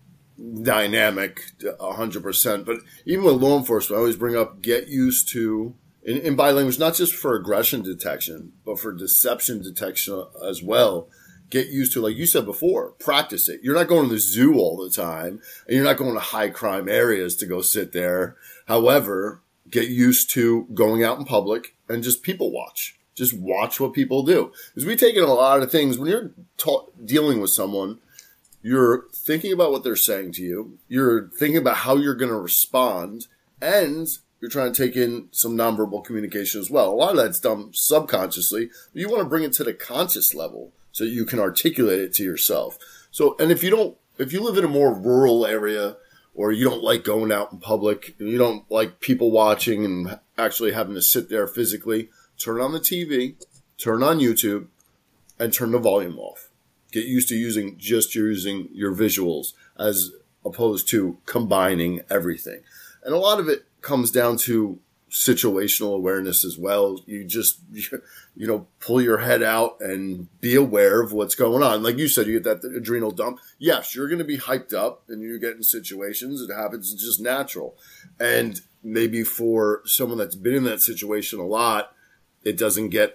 dynamic, one hundred percent. But even with law enforcement, I always bring up get used to, in, in body language, not just for aggression detection, but for deception detection as well. Get used to, like you said before, practice it. You're not going to the zoo all the time, and you're not going to high crime areas to go sit there. However, get used to going out in public and just people watch. Just watch what people do. Because we take in a lot of things. When you're ta- dealing with someone, you're thinking about what they're saying to you. You're thinking about how you're going to respond. And you're trying to take in some nonverbal communication as well. A lot of that's done subconsciously. But you want to bring it to the conscious level so you can articulate it to yourself. So, and if you don't, if you live in a more rural area, or you don't like going out in public, and you don't like people watching and actually having to sit there physically, turn on the T V, turn on YouTube, and turn the volume off. Get used to using just using your visuals as opposed to combining everything. And a lot of it comes down to situational awareness as well. You just, you know, pull your head out and be aware of what's going on. Like you said, you get that adrenal dump. Yes, you're going to be hyped up and you get in situations. It happens. It's just natural. And maybe for someone that's been in that situation a lot, it doesn't get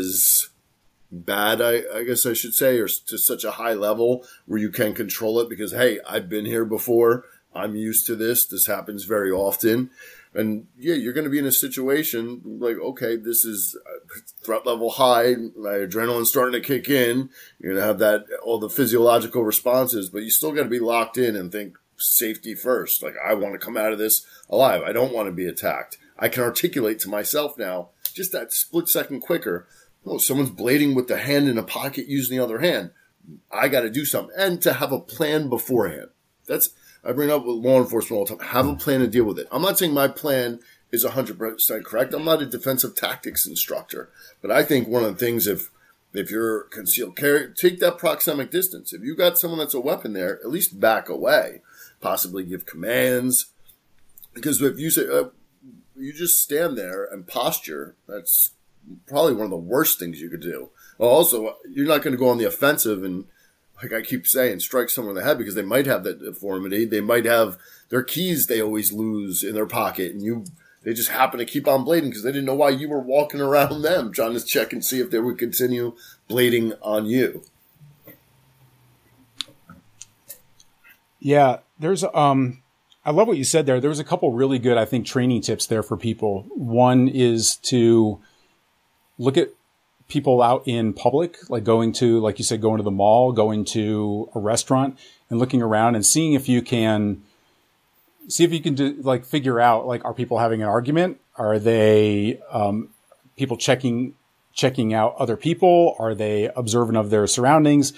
as bad, I, I guess I should say, or to such a high level where you can control it because, hey, I've been here before. I'm used to this. This happens very often. And yeah, you're going to be in a situation like, okay, this is threat level high. My adrenaline's starting to kick in. You're going to have that, all the physiological responses, but you still got to be locked in and think safety first. Like, I want to come out of this alive. I don't want to be attacked. I can articulate to myself now, just that split second quicker. Oh, someone's blading with the hand in a pocket using the other hand. I got to do something. And to have a plan beforehand. That's, I bring up with law enforcement all the time. Have a plan to deal with it. I'm not saying my plan is one hundred percent correct. I'm not a defensive tactics instructor. But I think one of the things, if if you're concealed carry, take that proxemic distance. If you got someone that's a weapon there, at least back away. Possibly give commands. Because if you say, uh, you just stand there and posture, that's probably one of the worst things you could do. Well, also, you're not going to go on the offensive and, like I keep saying, strike someone in the head because they might have that deformity. They might have their keys they always lose in their pocket, and you they just happen to keep on blading because they didn't know why you were walking around them trying to check and see if they would continue blading on you. Yeah, there's, um, I love what you said there. There was a couple really good, I think, training tips there for people. One is to look at people out in public, like going to, like you said, going to the mall, going to a restaurant and looking around and seeing if you can see if you can do, like figure out, like, are people having an argument? Are they, um, people checking, checking out other people? Are they observant of their surroundings?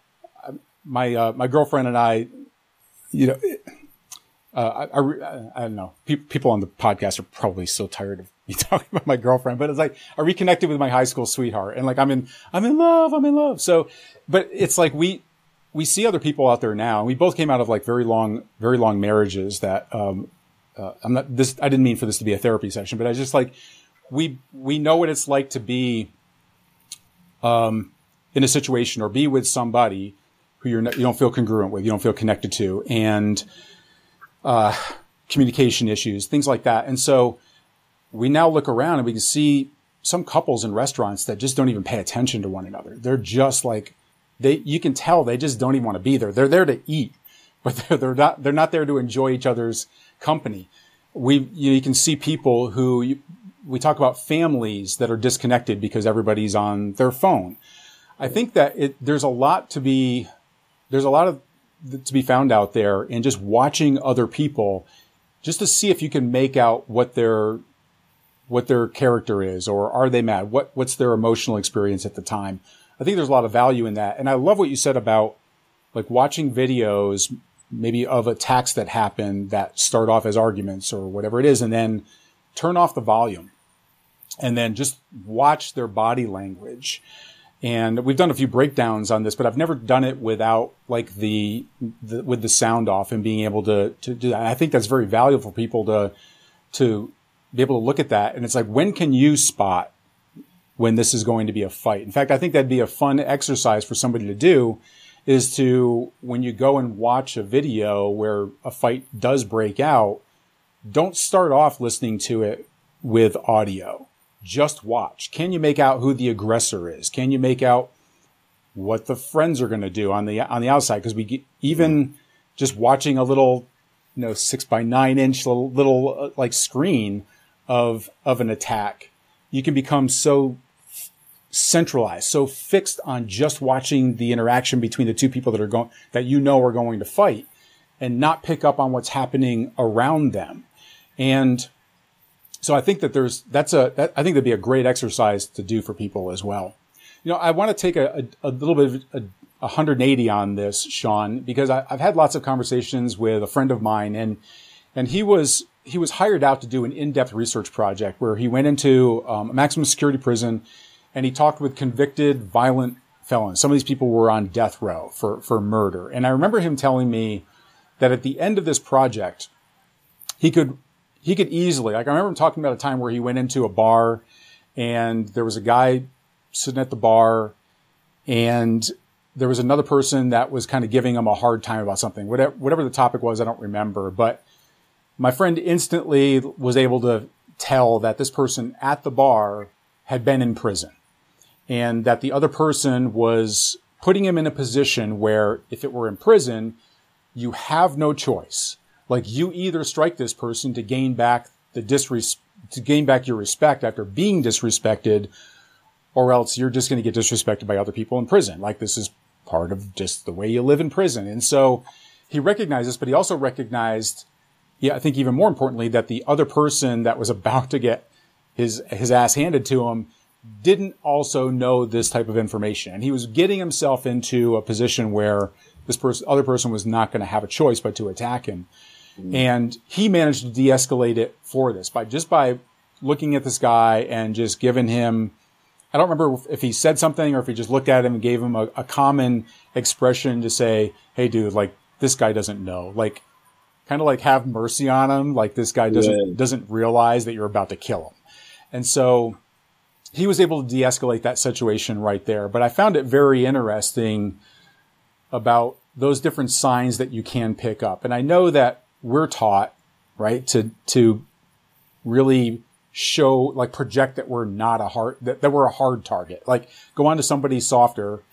My, uh, my girlfriend and I, you know, uh, I, I, I don't know. Pe- people on the podcast are probably so tired of me talking about my girlfriend, but it's like I reconnected with my high school sweetheart, and like I'm in, I'm in love, I'm in love. So, but it's like we, we see other people out there now, and we both came out of like very long, very long marriages that, um, uh, I'm not this, I didn't mean for this to be a therapy session, but I just like, we, we know what it's like to be, um, in a situation or be with somebody who you're not, you don't feel congruent with, you don't feel connected to, and, uh, communication issues, things like that. And so we now look around and we can see some couples in restaurants that just don't even pay attention to one another. They're just like, they, you can tell they just don't even want to be there. They're there to eat, but they're, they're not, they're not there to enjoy each other's company. We, you know, you can see people who you, we talk about families that are disconnected because everybody's on their phone. I think that it, there's a lot to be, there's a lot of to be found out there in just watching other people just to see if you can make out what their, what their character is, or are they mad? What, what's their emotional experience at the time? I think there's a lot of value in that. And I love what you said about like watching videos, maybe of attacks that happen that start off as arguments or whatever it is, and then turn off the volume and then just watch their body language. And we've done a few breakdowns on this, but I've never done it without like the, the with the sound off and being able to, to do that. And I think that's very valuable for people to, to be able to look at that. And it's like, when can you spot when this is going to be a fight? In fact, I think that'd be a fun exercise for somebody to do, is to, when you go and watch a video where a fight does break out, don't start off listening to it with audio. Just watch. Can you make out who the aggressor is? Can you make out what the friends are going to do on the on the outside? Because we get, even just watching a little, you know, six by nine inch little, little uh, like screen of of an attack, you can become so centralized, so fixed on just watching the interaction between the two people that are going, that you know are going to fight, and not pick up on what's happening around them. And so I think that there's, that's a, that, I think that'd be a great exercise to do for people as well. You know, I want to take a, a, a little bit of a, a one hundred eighty on this, Sean, because I, I've had lots of conversations with a friend of mine, and, and he was, he was hired out to do an in-depth research project where he went into um, a maximum security prison, and he talked with convicted violent felons. Some of these people were on death row for, for murder. And I remember him telling me that at the end of this project, he could, he could easily, like I remember him talking about a time where he went into a bar and there was a guy sitting at the bar and there was another person that was kind of giving him a hard time about something, whatever, whatever the topic was, I don't remember. But my friend instantly was able to tell that this person at the bar had been in prison, and that the other person was putting him in a position where if it were in prison, you have no choice. Like, you either strike this person to gain back the disres- to gain back your respect after being disrespected, or else you're just going to get disrespected by other people in prison. Like, this is part of just the way you live in prison. And so he recognized this, but he also recognized, yeah, I think even more importantly, that the other person that was about to get his, his ass handed to him didn't also know this type of information. And he was getting himself into a position where this person, other person was not going to have a choice but to attack him. Mm. And he managed to de-escalate it for this by just by looking at this guy and just giving him, I don't remember if he said something or if he just looked at him and gave him a, a common expression to say, hey dude, like, this guy doesn't know, like, kind of like have mercy on him. Like, this guy doesn't, yeah. doesn't realize that you're about to kill him. And so he was able to de-escalate that situation right there. But I found it very interesting about those different signs that you can pick up. And I know that we're taught, right, to, to really show, like, project that we're not a hard, that, that we're a hard target. Like, go on to somebody softer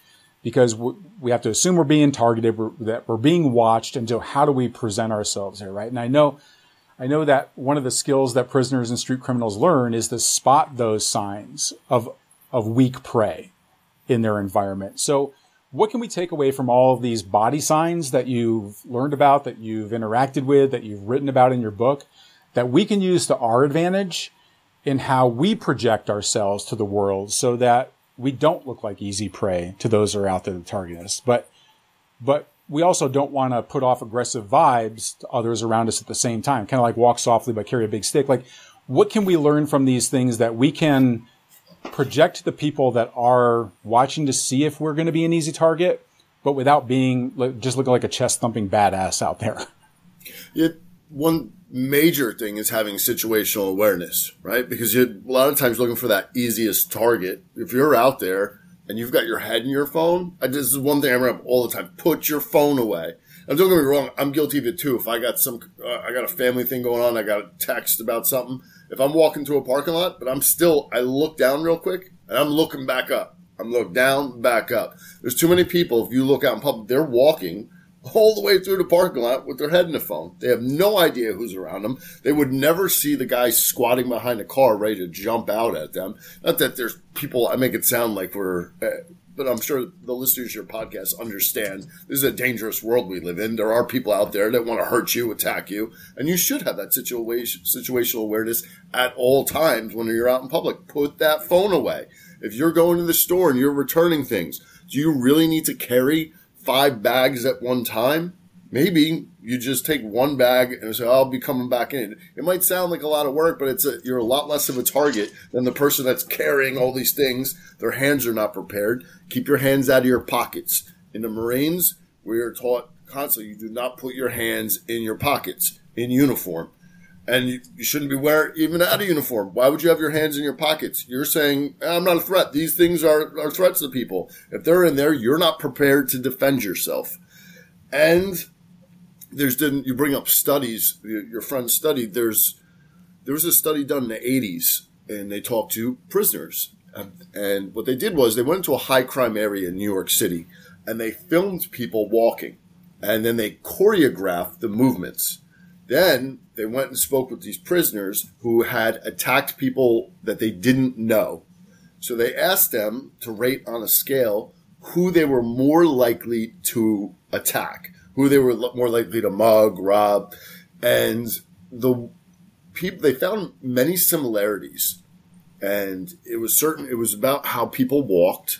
because we have to assume we're being targeted, we're, that we're being watched. And so how do we present ourselves here, right? And I know, I know that one of the skills that prisoners and street criminals learn is to spot those signs of, of weak prey in their environment. So what can we take away from all of these body signs that you've learned about, that you've interacted with, that you've written about in your book, that we can use to our advantage in how we project ourselves to the world so that we don't look like easy prey to those who are out there to target us? But, but we also don't want to put off aggressive vibes to others around us at the same time, kind of like walk softly but carry a big stick. Like, what can we learn from these things that we can project to the people that are watching to see if we're going to be an easy target, but without being just looking like a chest thumping badass out there? It, one major thing is having situational awareness, right? Because you're a lot of times looking for that easiest target. If you're out there and you've got your head in your phone, I, this is one thing I bring up all the time: put your phone away. And don't get me wrong, I'm guilty of it too. If I got some, uh, I got a family thing going on, I got a text about something. If I'm walking through a parking lot, but I'm still, I look down real quick and I'm looking back up. I'm looking down, back up. There's too many people, if you look out in public, they're walking all the way through the parking lot with their head in the phone. They have no idea who's around them. They would never see the guy squatting behind a car ready to jump out at them. Not that there's people, I make it sound like we're, uh, but I'm sure the listeners to your podcast understand this is a dangerous world we live in. There are people out there that want to hurt you, attack you, and you should have that situation, situational awareness at all times when you're out in public. Put that phone away. If you're going to the store and you're returning things, do you really need to carry five bags at one time? Maybe you just take one bag and say, I'll be coming back in. It might sound like a lot of work, but it's a, you're a lot less of a target than the person that's carrying all these things. Their hands are not prepared. Keep your hands out of your pockets. In the Marines, we are taught constantly, you do not put your hands in your pockets in uniform. And you, you shouldn't be wearing, even out of uniform. Why would you have your hands in your pockets? You're saying, I'm not a threat. These things are, are threats to people. If they're in there, you're not prepared to defend yourself. And there's, you bring up studies, your friend studied, there's, there was a study done in the eighties, and they talked to prisoners. And what they did was they went into a high crime area in New York City, and they filmed people walking, and then they choreographed the movements. Then they went and spoke with these prisoners who had attacked people that they didn't know. So they asked them to rate on a scale who they were more likely to attack, who they were more likely to mug, rob. And the people, they found many similarities. And it was certain, it was about how people walked.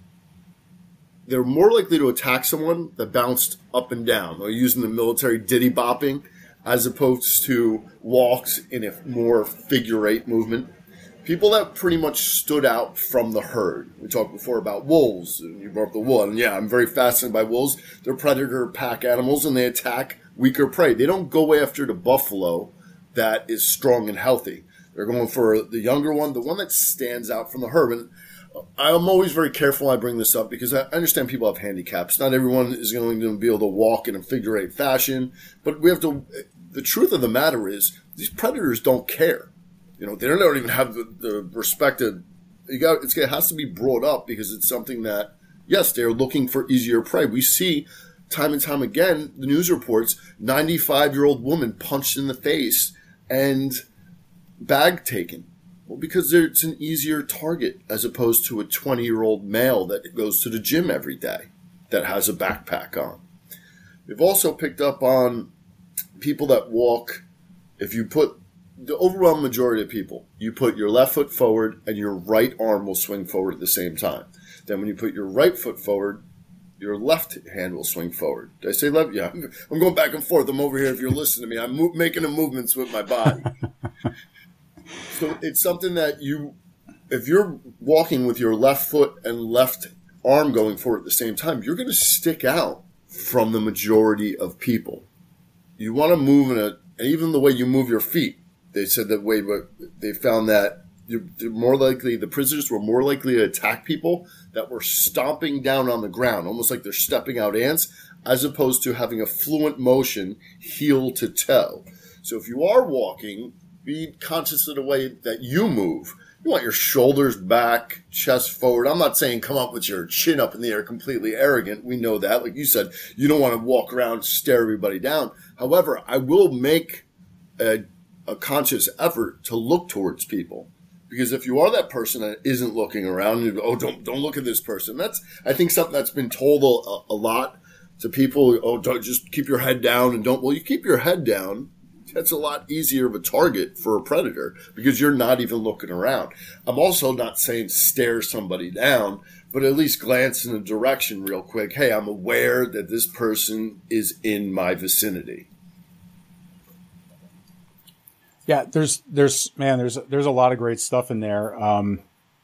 They were more likely to attack someone that bounced up and down, or using the military diddy bopping, as opposed to walks in a more figure eight movement. People that pretty much stood out from the herd. We talked before about wolves, and you brought up the wolf. And yeah, I'm very fascinated by wolves. They're predator pack animals, and they attack weaker prey. They don't go after the buffalo that is strong and healthy. They're going for the younger one, the one that stands out from the herd. And I'm always very careful when I bring this up because I understand people have handicaps. Not everyone is going to be able to walk in a figure eight fashion, but we have to. The truth of the matter is these predators don't care. You know, they don't even have the, the respect to, you got, it's, it has to be brought up because it's something that, yes, they're looking for easier prey. We see time and time again, the news reports, ninety-five-year-old woman punched in the face and bag taken. Well, because it's an easier target as opposed to a twenty-year-old male that goes to the gym every day that has a backpack on. We've also picked up on people that walk, if you put the overwhelming majority of people, you put your left foot forward and your right arm will swing forward at the same time. Then when you put your right foot forward, your left hand will swing forward. Did I say left? Yeah, I'm going back and forth. I'm over here if you're listening to me. I'm mo- making the movements with my body. So it's something that you, if you're walking with your left foot and left arm going forward at the same time, you're going to stick out from the majority of people. You want to move in a, and even the way you move your feet, they said that way, but they found that you're more likely, the prisoners were more likely to attack people that were stomping down on the ground, almost like they're stepping out ants, as opposed to having a fluent motion heel to toe. So if you are walking, be conscious of the way that you move. You want your shoulders back, chest forward. I'm not saying come up with your chin up in the air completely arrogant. We know that. Like you said, you don't want to walk around, stare everybody down. However, I will make a, a conscious effort to look towards people. Because if you are that person that isn't looking around, and you go, oh, don't don't look at this person. That's, I think, something that's been told a, a lot to people. Oh, don't just keep your head down and don't. Well, you keep your head down. That's a lot easier of a target for a predator because you're not even looking around. I'm also not saying stare somebody down, but at least glance in a direction real quick. Hey, I'm aware that this person is in my vicinity. Yeah, there's, there's, man, there's, there's a lot of great stuff in there. Um,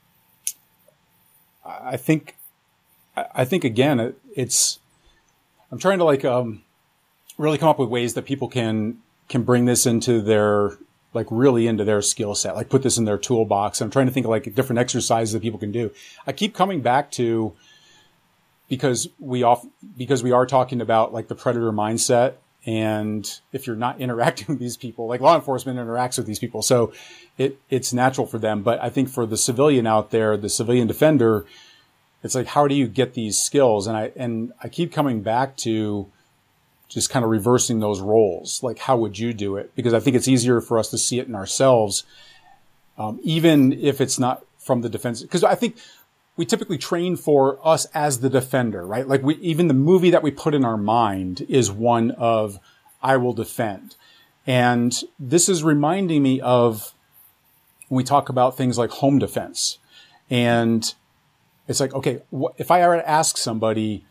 I think, I think again, it, it's, I'm trying to like, um, really come up with ways that people can, can bring this into their, like really into their skill set, like put this in their toolbox. I'm trying to think of like different exercises that people can do. I keep coming back to, because we off, because we are talking about like the predator mindset. And if you're not interacting with these people, like law enforcement interacts with these people. So it, it's natural for them. But I think for the civilian out there, the civilian defender, it's like, how do you get these skills? And I, and I keep coming back to just kind of reversing those roles. Like, how would you do it? Because I think it's easier for us to see it in ourselves. Um, even if it's not from the defense, because I think we typically train for us as the defender, right? Like we, even the movie that we put in our mind is one of, I will defend. And this is reminding me of when we talk about things like home defense. And it's like, okay, wh- if I were to ask somebody,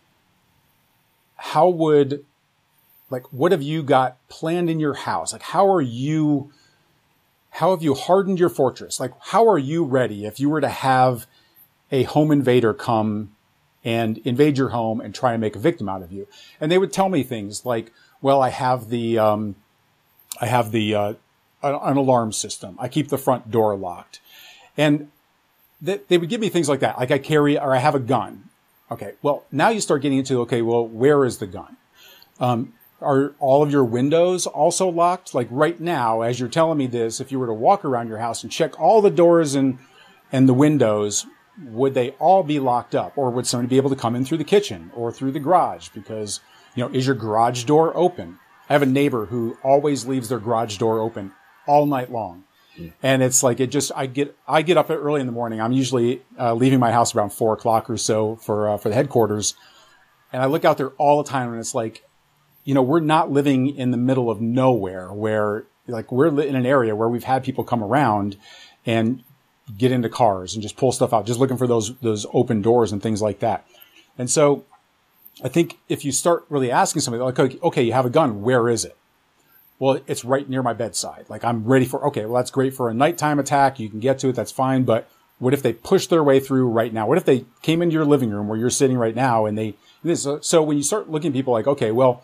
how would, like, what have you got planned in your house? Like, how are you, how have you hardened your fortress? Like, how are you ready if you were to have a home invader come and invade your home and try and make a victim out of you? And they would tell me things like, well, I have the, um, I have the, uh, an, an alarm system. I keep the front door locked. And th- they would give me things like that. Like I carry, or I have a gun. Okay. Well, now you start getting into, okay, well, where is the gun? Um, Are all of your windows also locked? Like right now, as you're telling me this, if you were to walk around your house and check all the doors and, and the windows, would they all be locked up? Or would somebody be able to come in through the kitchen or through the garage? Because, you know, is your garage door open? I have a neighbor who always leaves their garage door open all night long. Mm. And it's like, it just, I get, I get up early in the morning. I'm usually uh, leaving my house around four o'clock or so for, uh, for the headquarters. And I look out there all the time and it's like, you know, we're not living in the middle of nowhere where like we're in an area where we've had people come around and get into cars and just pull stuff out, just looking for those, those open doors and things like that. And so I think if you start really asking somebody like, okay, okay, you have a gun, where is it? Well, it's right near my bedside. Like I'm ready for, okay, well, that's great for a nighttime attack. You can get to it. That's fine. But what if they push their way through right now? What if they came into your living room where you're sitting right now and they, so, so when you start looking at people like, okay, well,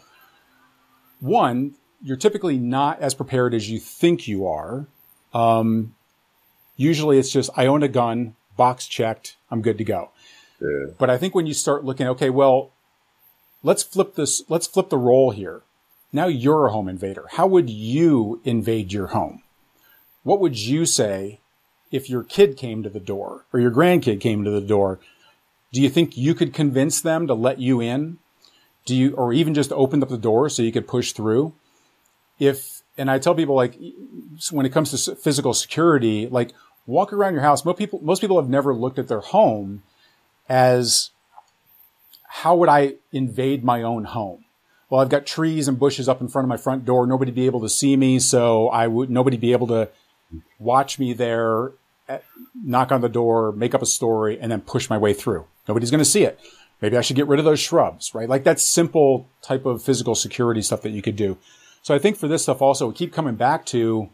one, you're typically not as prepared as you think you are. Um, usually it's just, I own a gun, box checked, I'm good to go. Yeah. But I think when you start looking, okay, well, let's flip this, let's flip the role here. Now you're a home invader. How would you invade your home? What would you say if your kid came to the door or your grandkid came to the door? Do you think you could convince them to let you in? Do you, or even just open up the door so you could push through? If, and I tell people like, when it comes to physical security, like walk around your house. Most people, most people have never looked at their home as how would I invade my own home? Well, I've got trees and bushes up in front of my front door. Nobody be able to see me. So I would, nobody be able to watch me there, knock on the door, make up a story, and then push my way through. Nobody's going to see it. Maybe I should get rid of those shrubs, right? Like that simple type of physical security stuff that you could do. So I think for this stuff also, we keep coming back to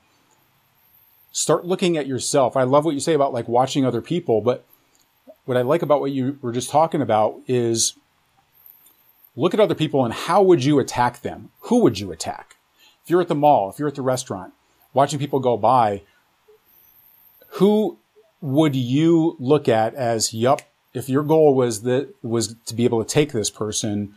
start looking at yourself. I love what you say about like watching other people, but what I like about what you were just talking about is look at other people and how would you attack them? Who would you attack? If you're at the mall, if you're at the restaurant, watching people go by, who would you look at as, yup, if your goal was that was to be able to take this person,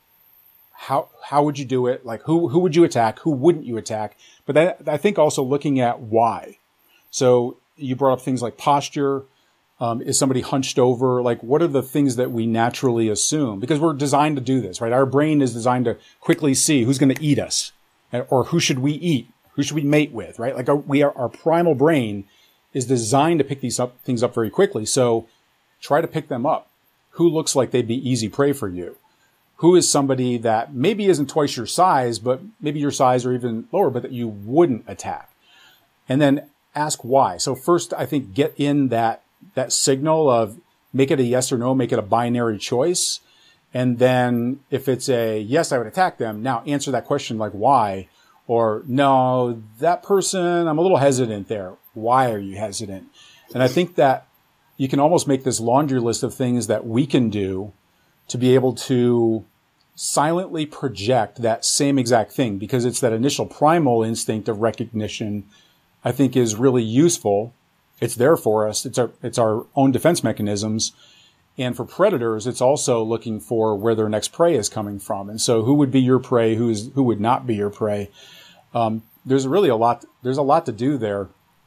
how how would you do it? Like who who would you attack? Who wouldn't you attack? But that, I think also looking at why. So you brought up things like posture. Um, is somebody hunched over? Like, what are the things that we naturally assume? Because we're designed to do this, right? Our brain is designed to quickly see who's going to eat us, or who should we eat? Who should we mate with, right? Like, our, we are, our primal brain is designed to pick these up, things up very quickly. So try to pick them up. Who looks like they'd be easy prey for you? Who is somebody that maybe isn't twice your size, but maybe your size or even lower, but that you wouldn't attack? And then ask why. So first, I think, get in that that signal of make it a yes or no, make it a binary choice. And then if it's a yes, I would attack them. Now answer that question like why, or no, that person, I'm a little hesitant there. Why are you hesitant? And I think that you can almost make this laundry list of things that we can do to be able to silently project that same exact thing, because it's that initial primal instinct of recognition, I think, is really useful. It's there for us. It's our, it's our own defense mechanisms. And for predators, it's also looking for where their next prey is coming from. And so who would be your prey? Who is, who would not be your prey? Um, there's really a lot, there's a lot to do there.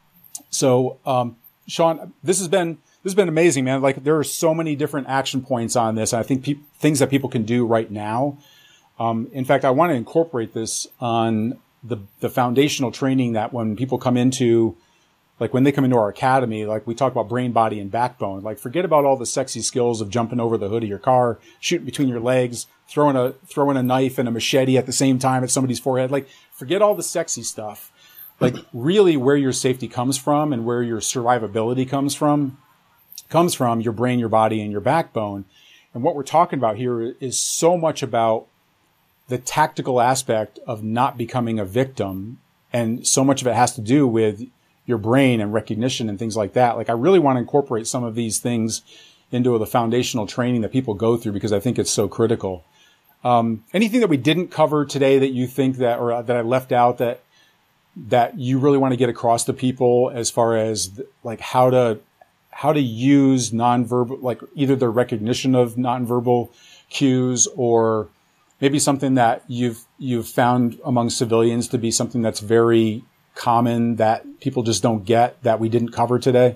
So, um, Sean, this has been, this has been amazing, man. Like, there are so many different action points on this. And I think pe- things that people can do right now. Um, in fact, I want to incorporate this on the, the foundational training that when people come into, like when they come into our academy, like we talk about brain, body, and backbone, like forget about all the sexy skills of jumping over the hood of your car, shooting between your legs, throwing a, throwing a knife and a machete at the same time at somebody's forehead. Like, forget all the sexy stuff. Like, really where your safety comes from and where your survivability comes from, comes from your brain, your body, and your backbone. And what we're talking about here is so much about the tactical aspect of not becoming a victim. And so much of it has to do with your brain and recognition and things like that. Like, I really want to incorporate some of these things into the foundational training that people go through, because I think it's so critical. Um, anything that we didn't cover today that you think that, or that I left out that, that you really want to get across to people as far as like how to, how to use nonverbal, like either the recognition of nonverbal cues, or maybe something that you've, you've found among civilians to be something that's very common that people just don't get, that we didn't cover today?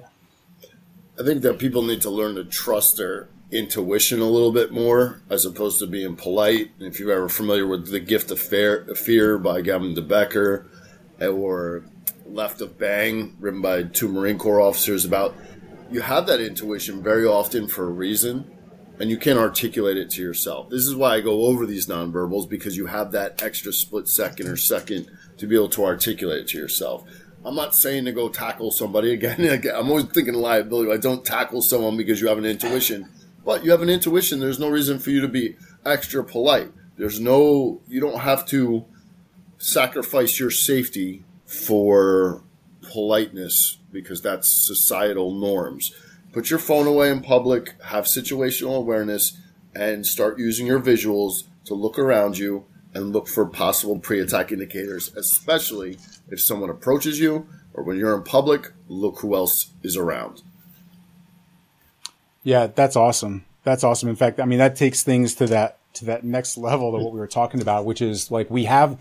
I think that people need to learn to trust their intuition a little bit more, as opposed to being polite. And if you're ever familiar with The Gift of Fear by Gavin de Becker, or Left of Bang, written by two Marine Corps officers, about you have that intuition very often for a reason, and you can't articulate it to yourself. This is why I go over these nonverbals, because you have that extra split second or second to be able to articulate it to yourself. I'm not saying to go tackle somebody. Again, I'm always thinking liability. I don't tackle someone because you have an intuition. But you have an intuition. There's no reason for you to be extra polite. There's no, you don't have to sacrifice your safety for politeness, because that's societal norms. Put your phone away in public, have situational awareness, and start using your visuals to look around you and look for possible pre-attack indicators, especially if someone approaches you, or when you're in public, look who else is around. Yeah, that's awesome. That's awesome. In fact, I mean, that takes things to that, to that next level of what we were talking about, which is like, we have,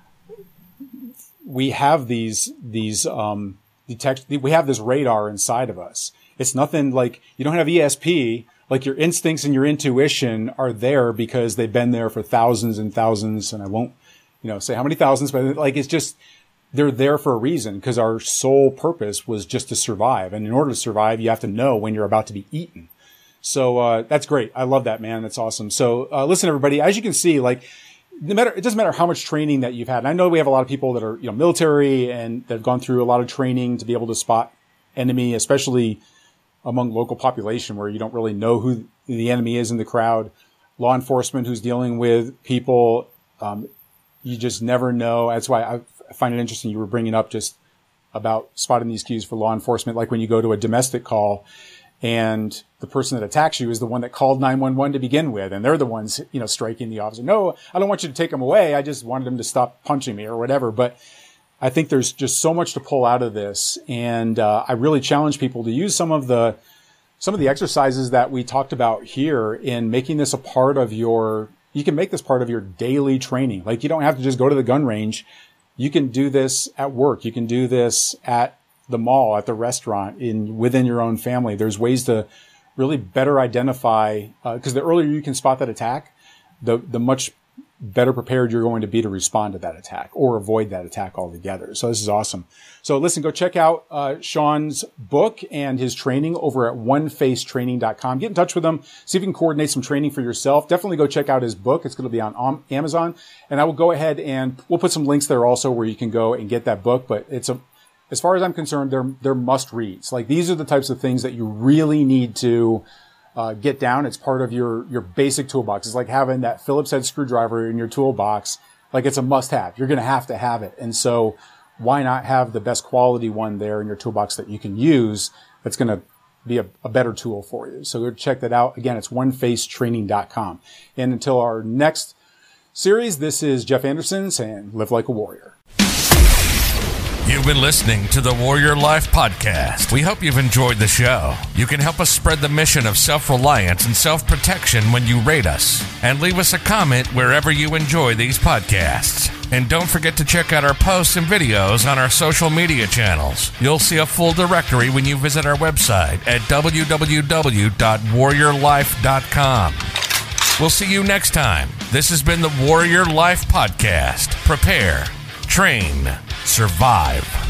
we have these, these, um, detect, we have this radar inside of us. It's nothing like, you don't have E S P. Like, your instincts and your intuition are there because they've been there for thousands and thousands. And I won't, you know, say how many thousands, but like, it's just, they're there for a reason, because our sole purpose was just to survive. And in order to survive, you have to know when you're about to be eaten. So, uh, that's great. I love that, man. That's awesome. So, uh, listen, everybody, as you can see, like, no matter, it doesn't matter how much training that you've had. And I know we have a lot of people that are, you know, military and that have gone through a lot of training to be able to spot enemy, especially among local population where you don't really know who the enemy is in the crowd. Law enforcement who's dealing with people, um, you just never know. That's why I find it interesting you were bringing up just about spotting these cues for law enforcement. Like when you go to a domestic call and the person that attacks you is the one that called nine one one to begin with, and they're the ones, you know, striking the officer. No, I don't want you to take him away. I just wanted him to stop punching me or whatever. But I think there's just so much to pull out of this. And, uh, I really challenge people to use some of the, some of the exercises that we talked about here in making this a part of your, you can make this part of your daily training. Like, you don't have to just go to the gun range. You can do this at work. You can do this at, the mall, at the restaurant, in within your own family. There's ways to really better identify, because uh, the earlier you can spot that attack, the the much better prepared you're going to be to respond to that attack or avoid that attack altogether. So this is awesome. So listen, go check out uh, Sean's book and his training over at one face training dot com. Get in touch with him. See if you can coordinate some training for yourself. Definitely go check out his book. It's going to be on Amazon. And I will go ahead and we'll put some links there also where you can go and get that book. But it's a, as far as I'm concerned, they're, they're must reads. Like, these are the types of things that you really need to Uh, get down. It's part of your, your basic toolbox. It's like having that Phillips head screwdriver in your toolbox. Like, it's a must have. You're going to have to have it. And so why not have the best quality one there in your toolbox that you can use that's going to be a, a better tool for you. So go check that out. Again, it's one face training dot com. And until our next series, this is Jeff Anderson saying, live like a warrior. You've been listening to the Warrior Life Podcast. We hope you've enjoyed the show. You can help us spread the mission of self-reliance and self-protection when you rate us and leave us a comment wherever you enjoy these podcasts. And don't forget to check out our posts and videos on our social media channels. You'll see a full directory when you visit our website at w w w dot warrior life dot com. We'll see you next time. This has been the Warrior Life Podcast. Prepare, train, survive.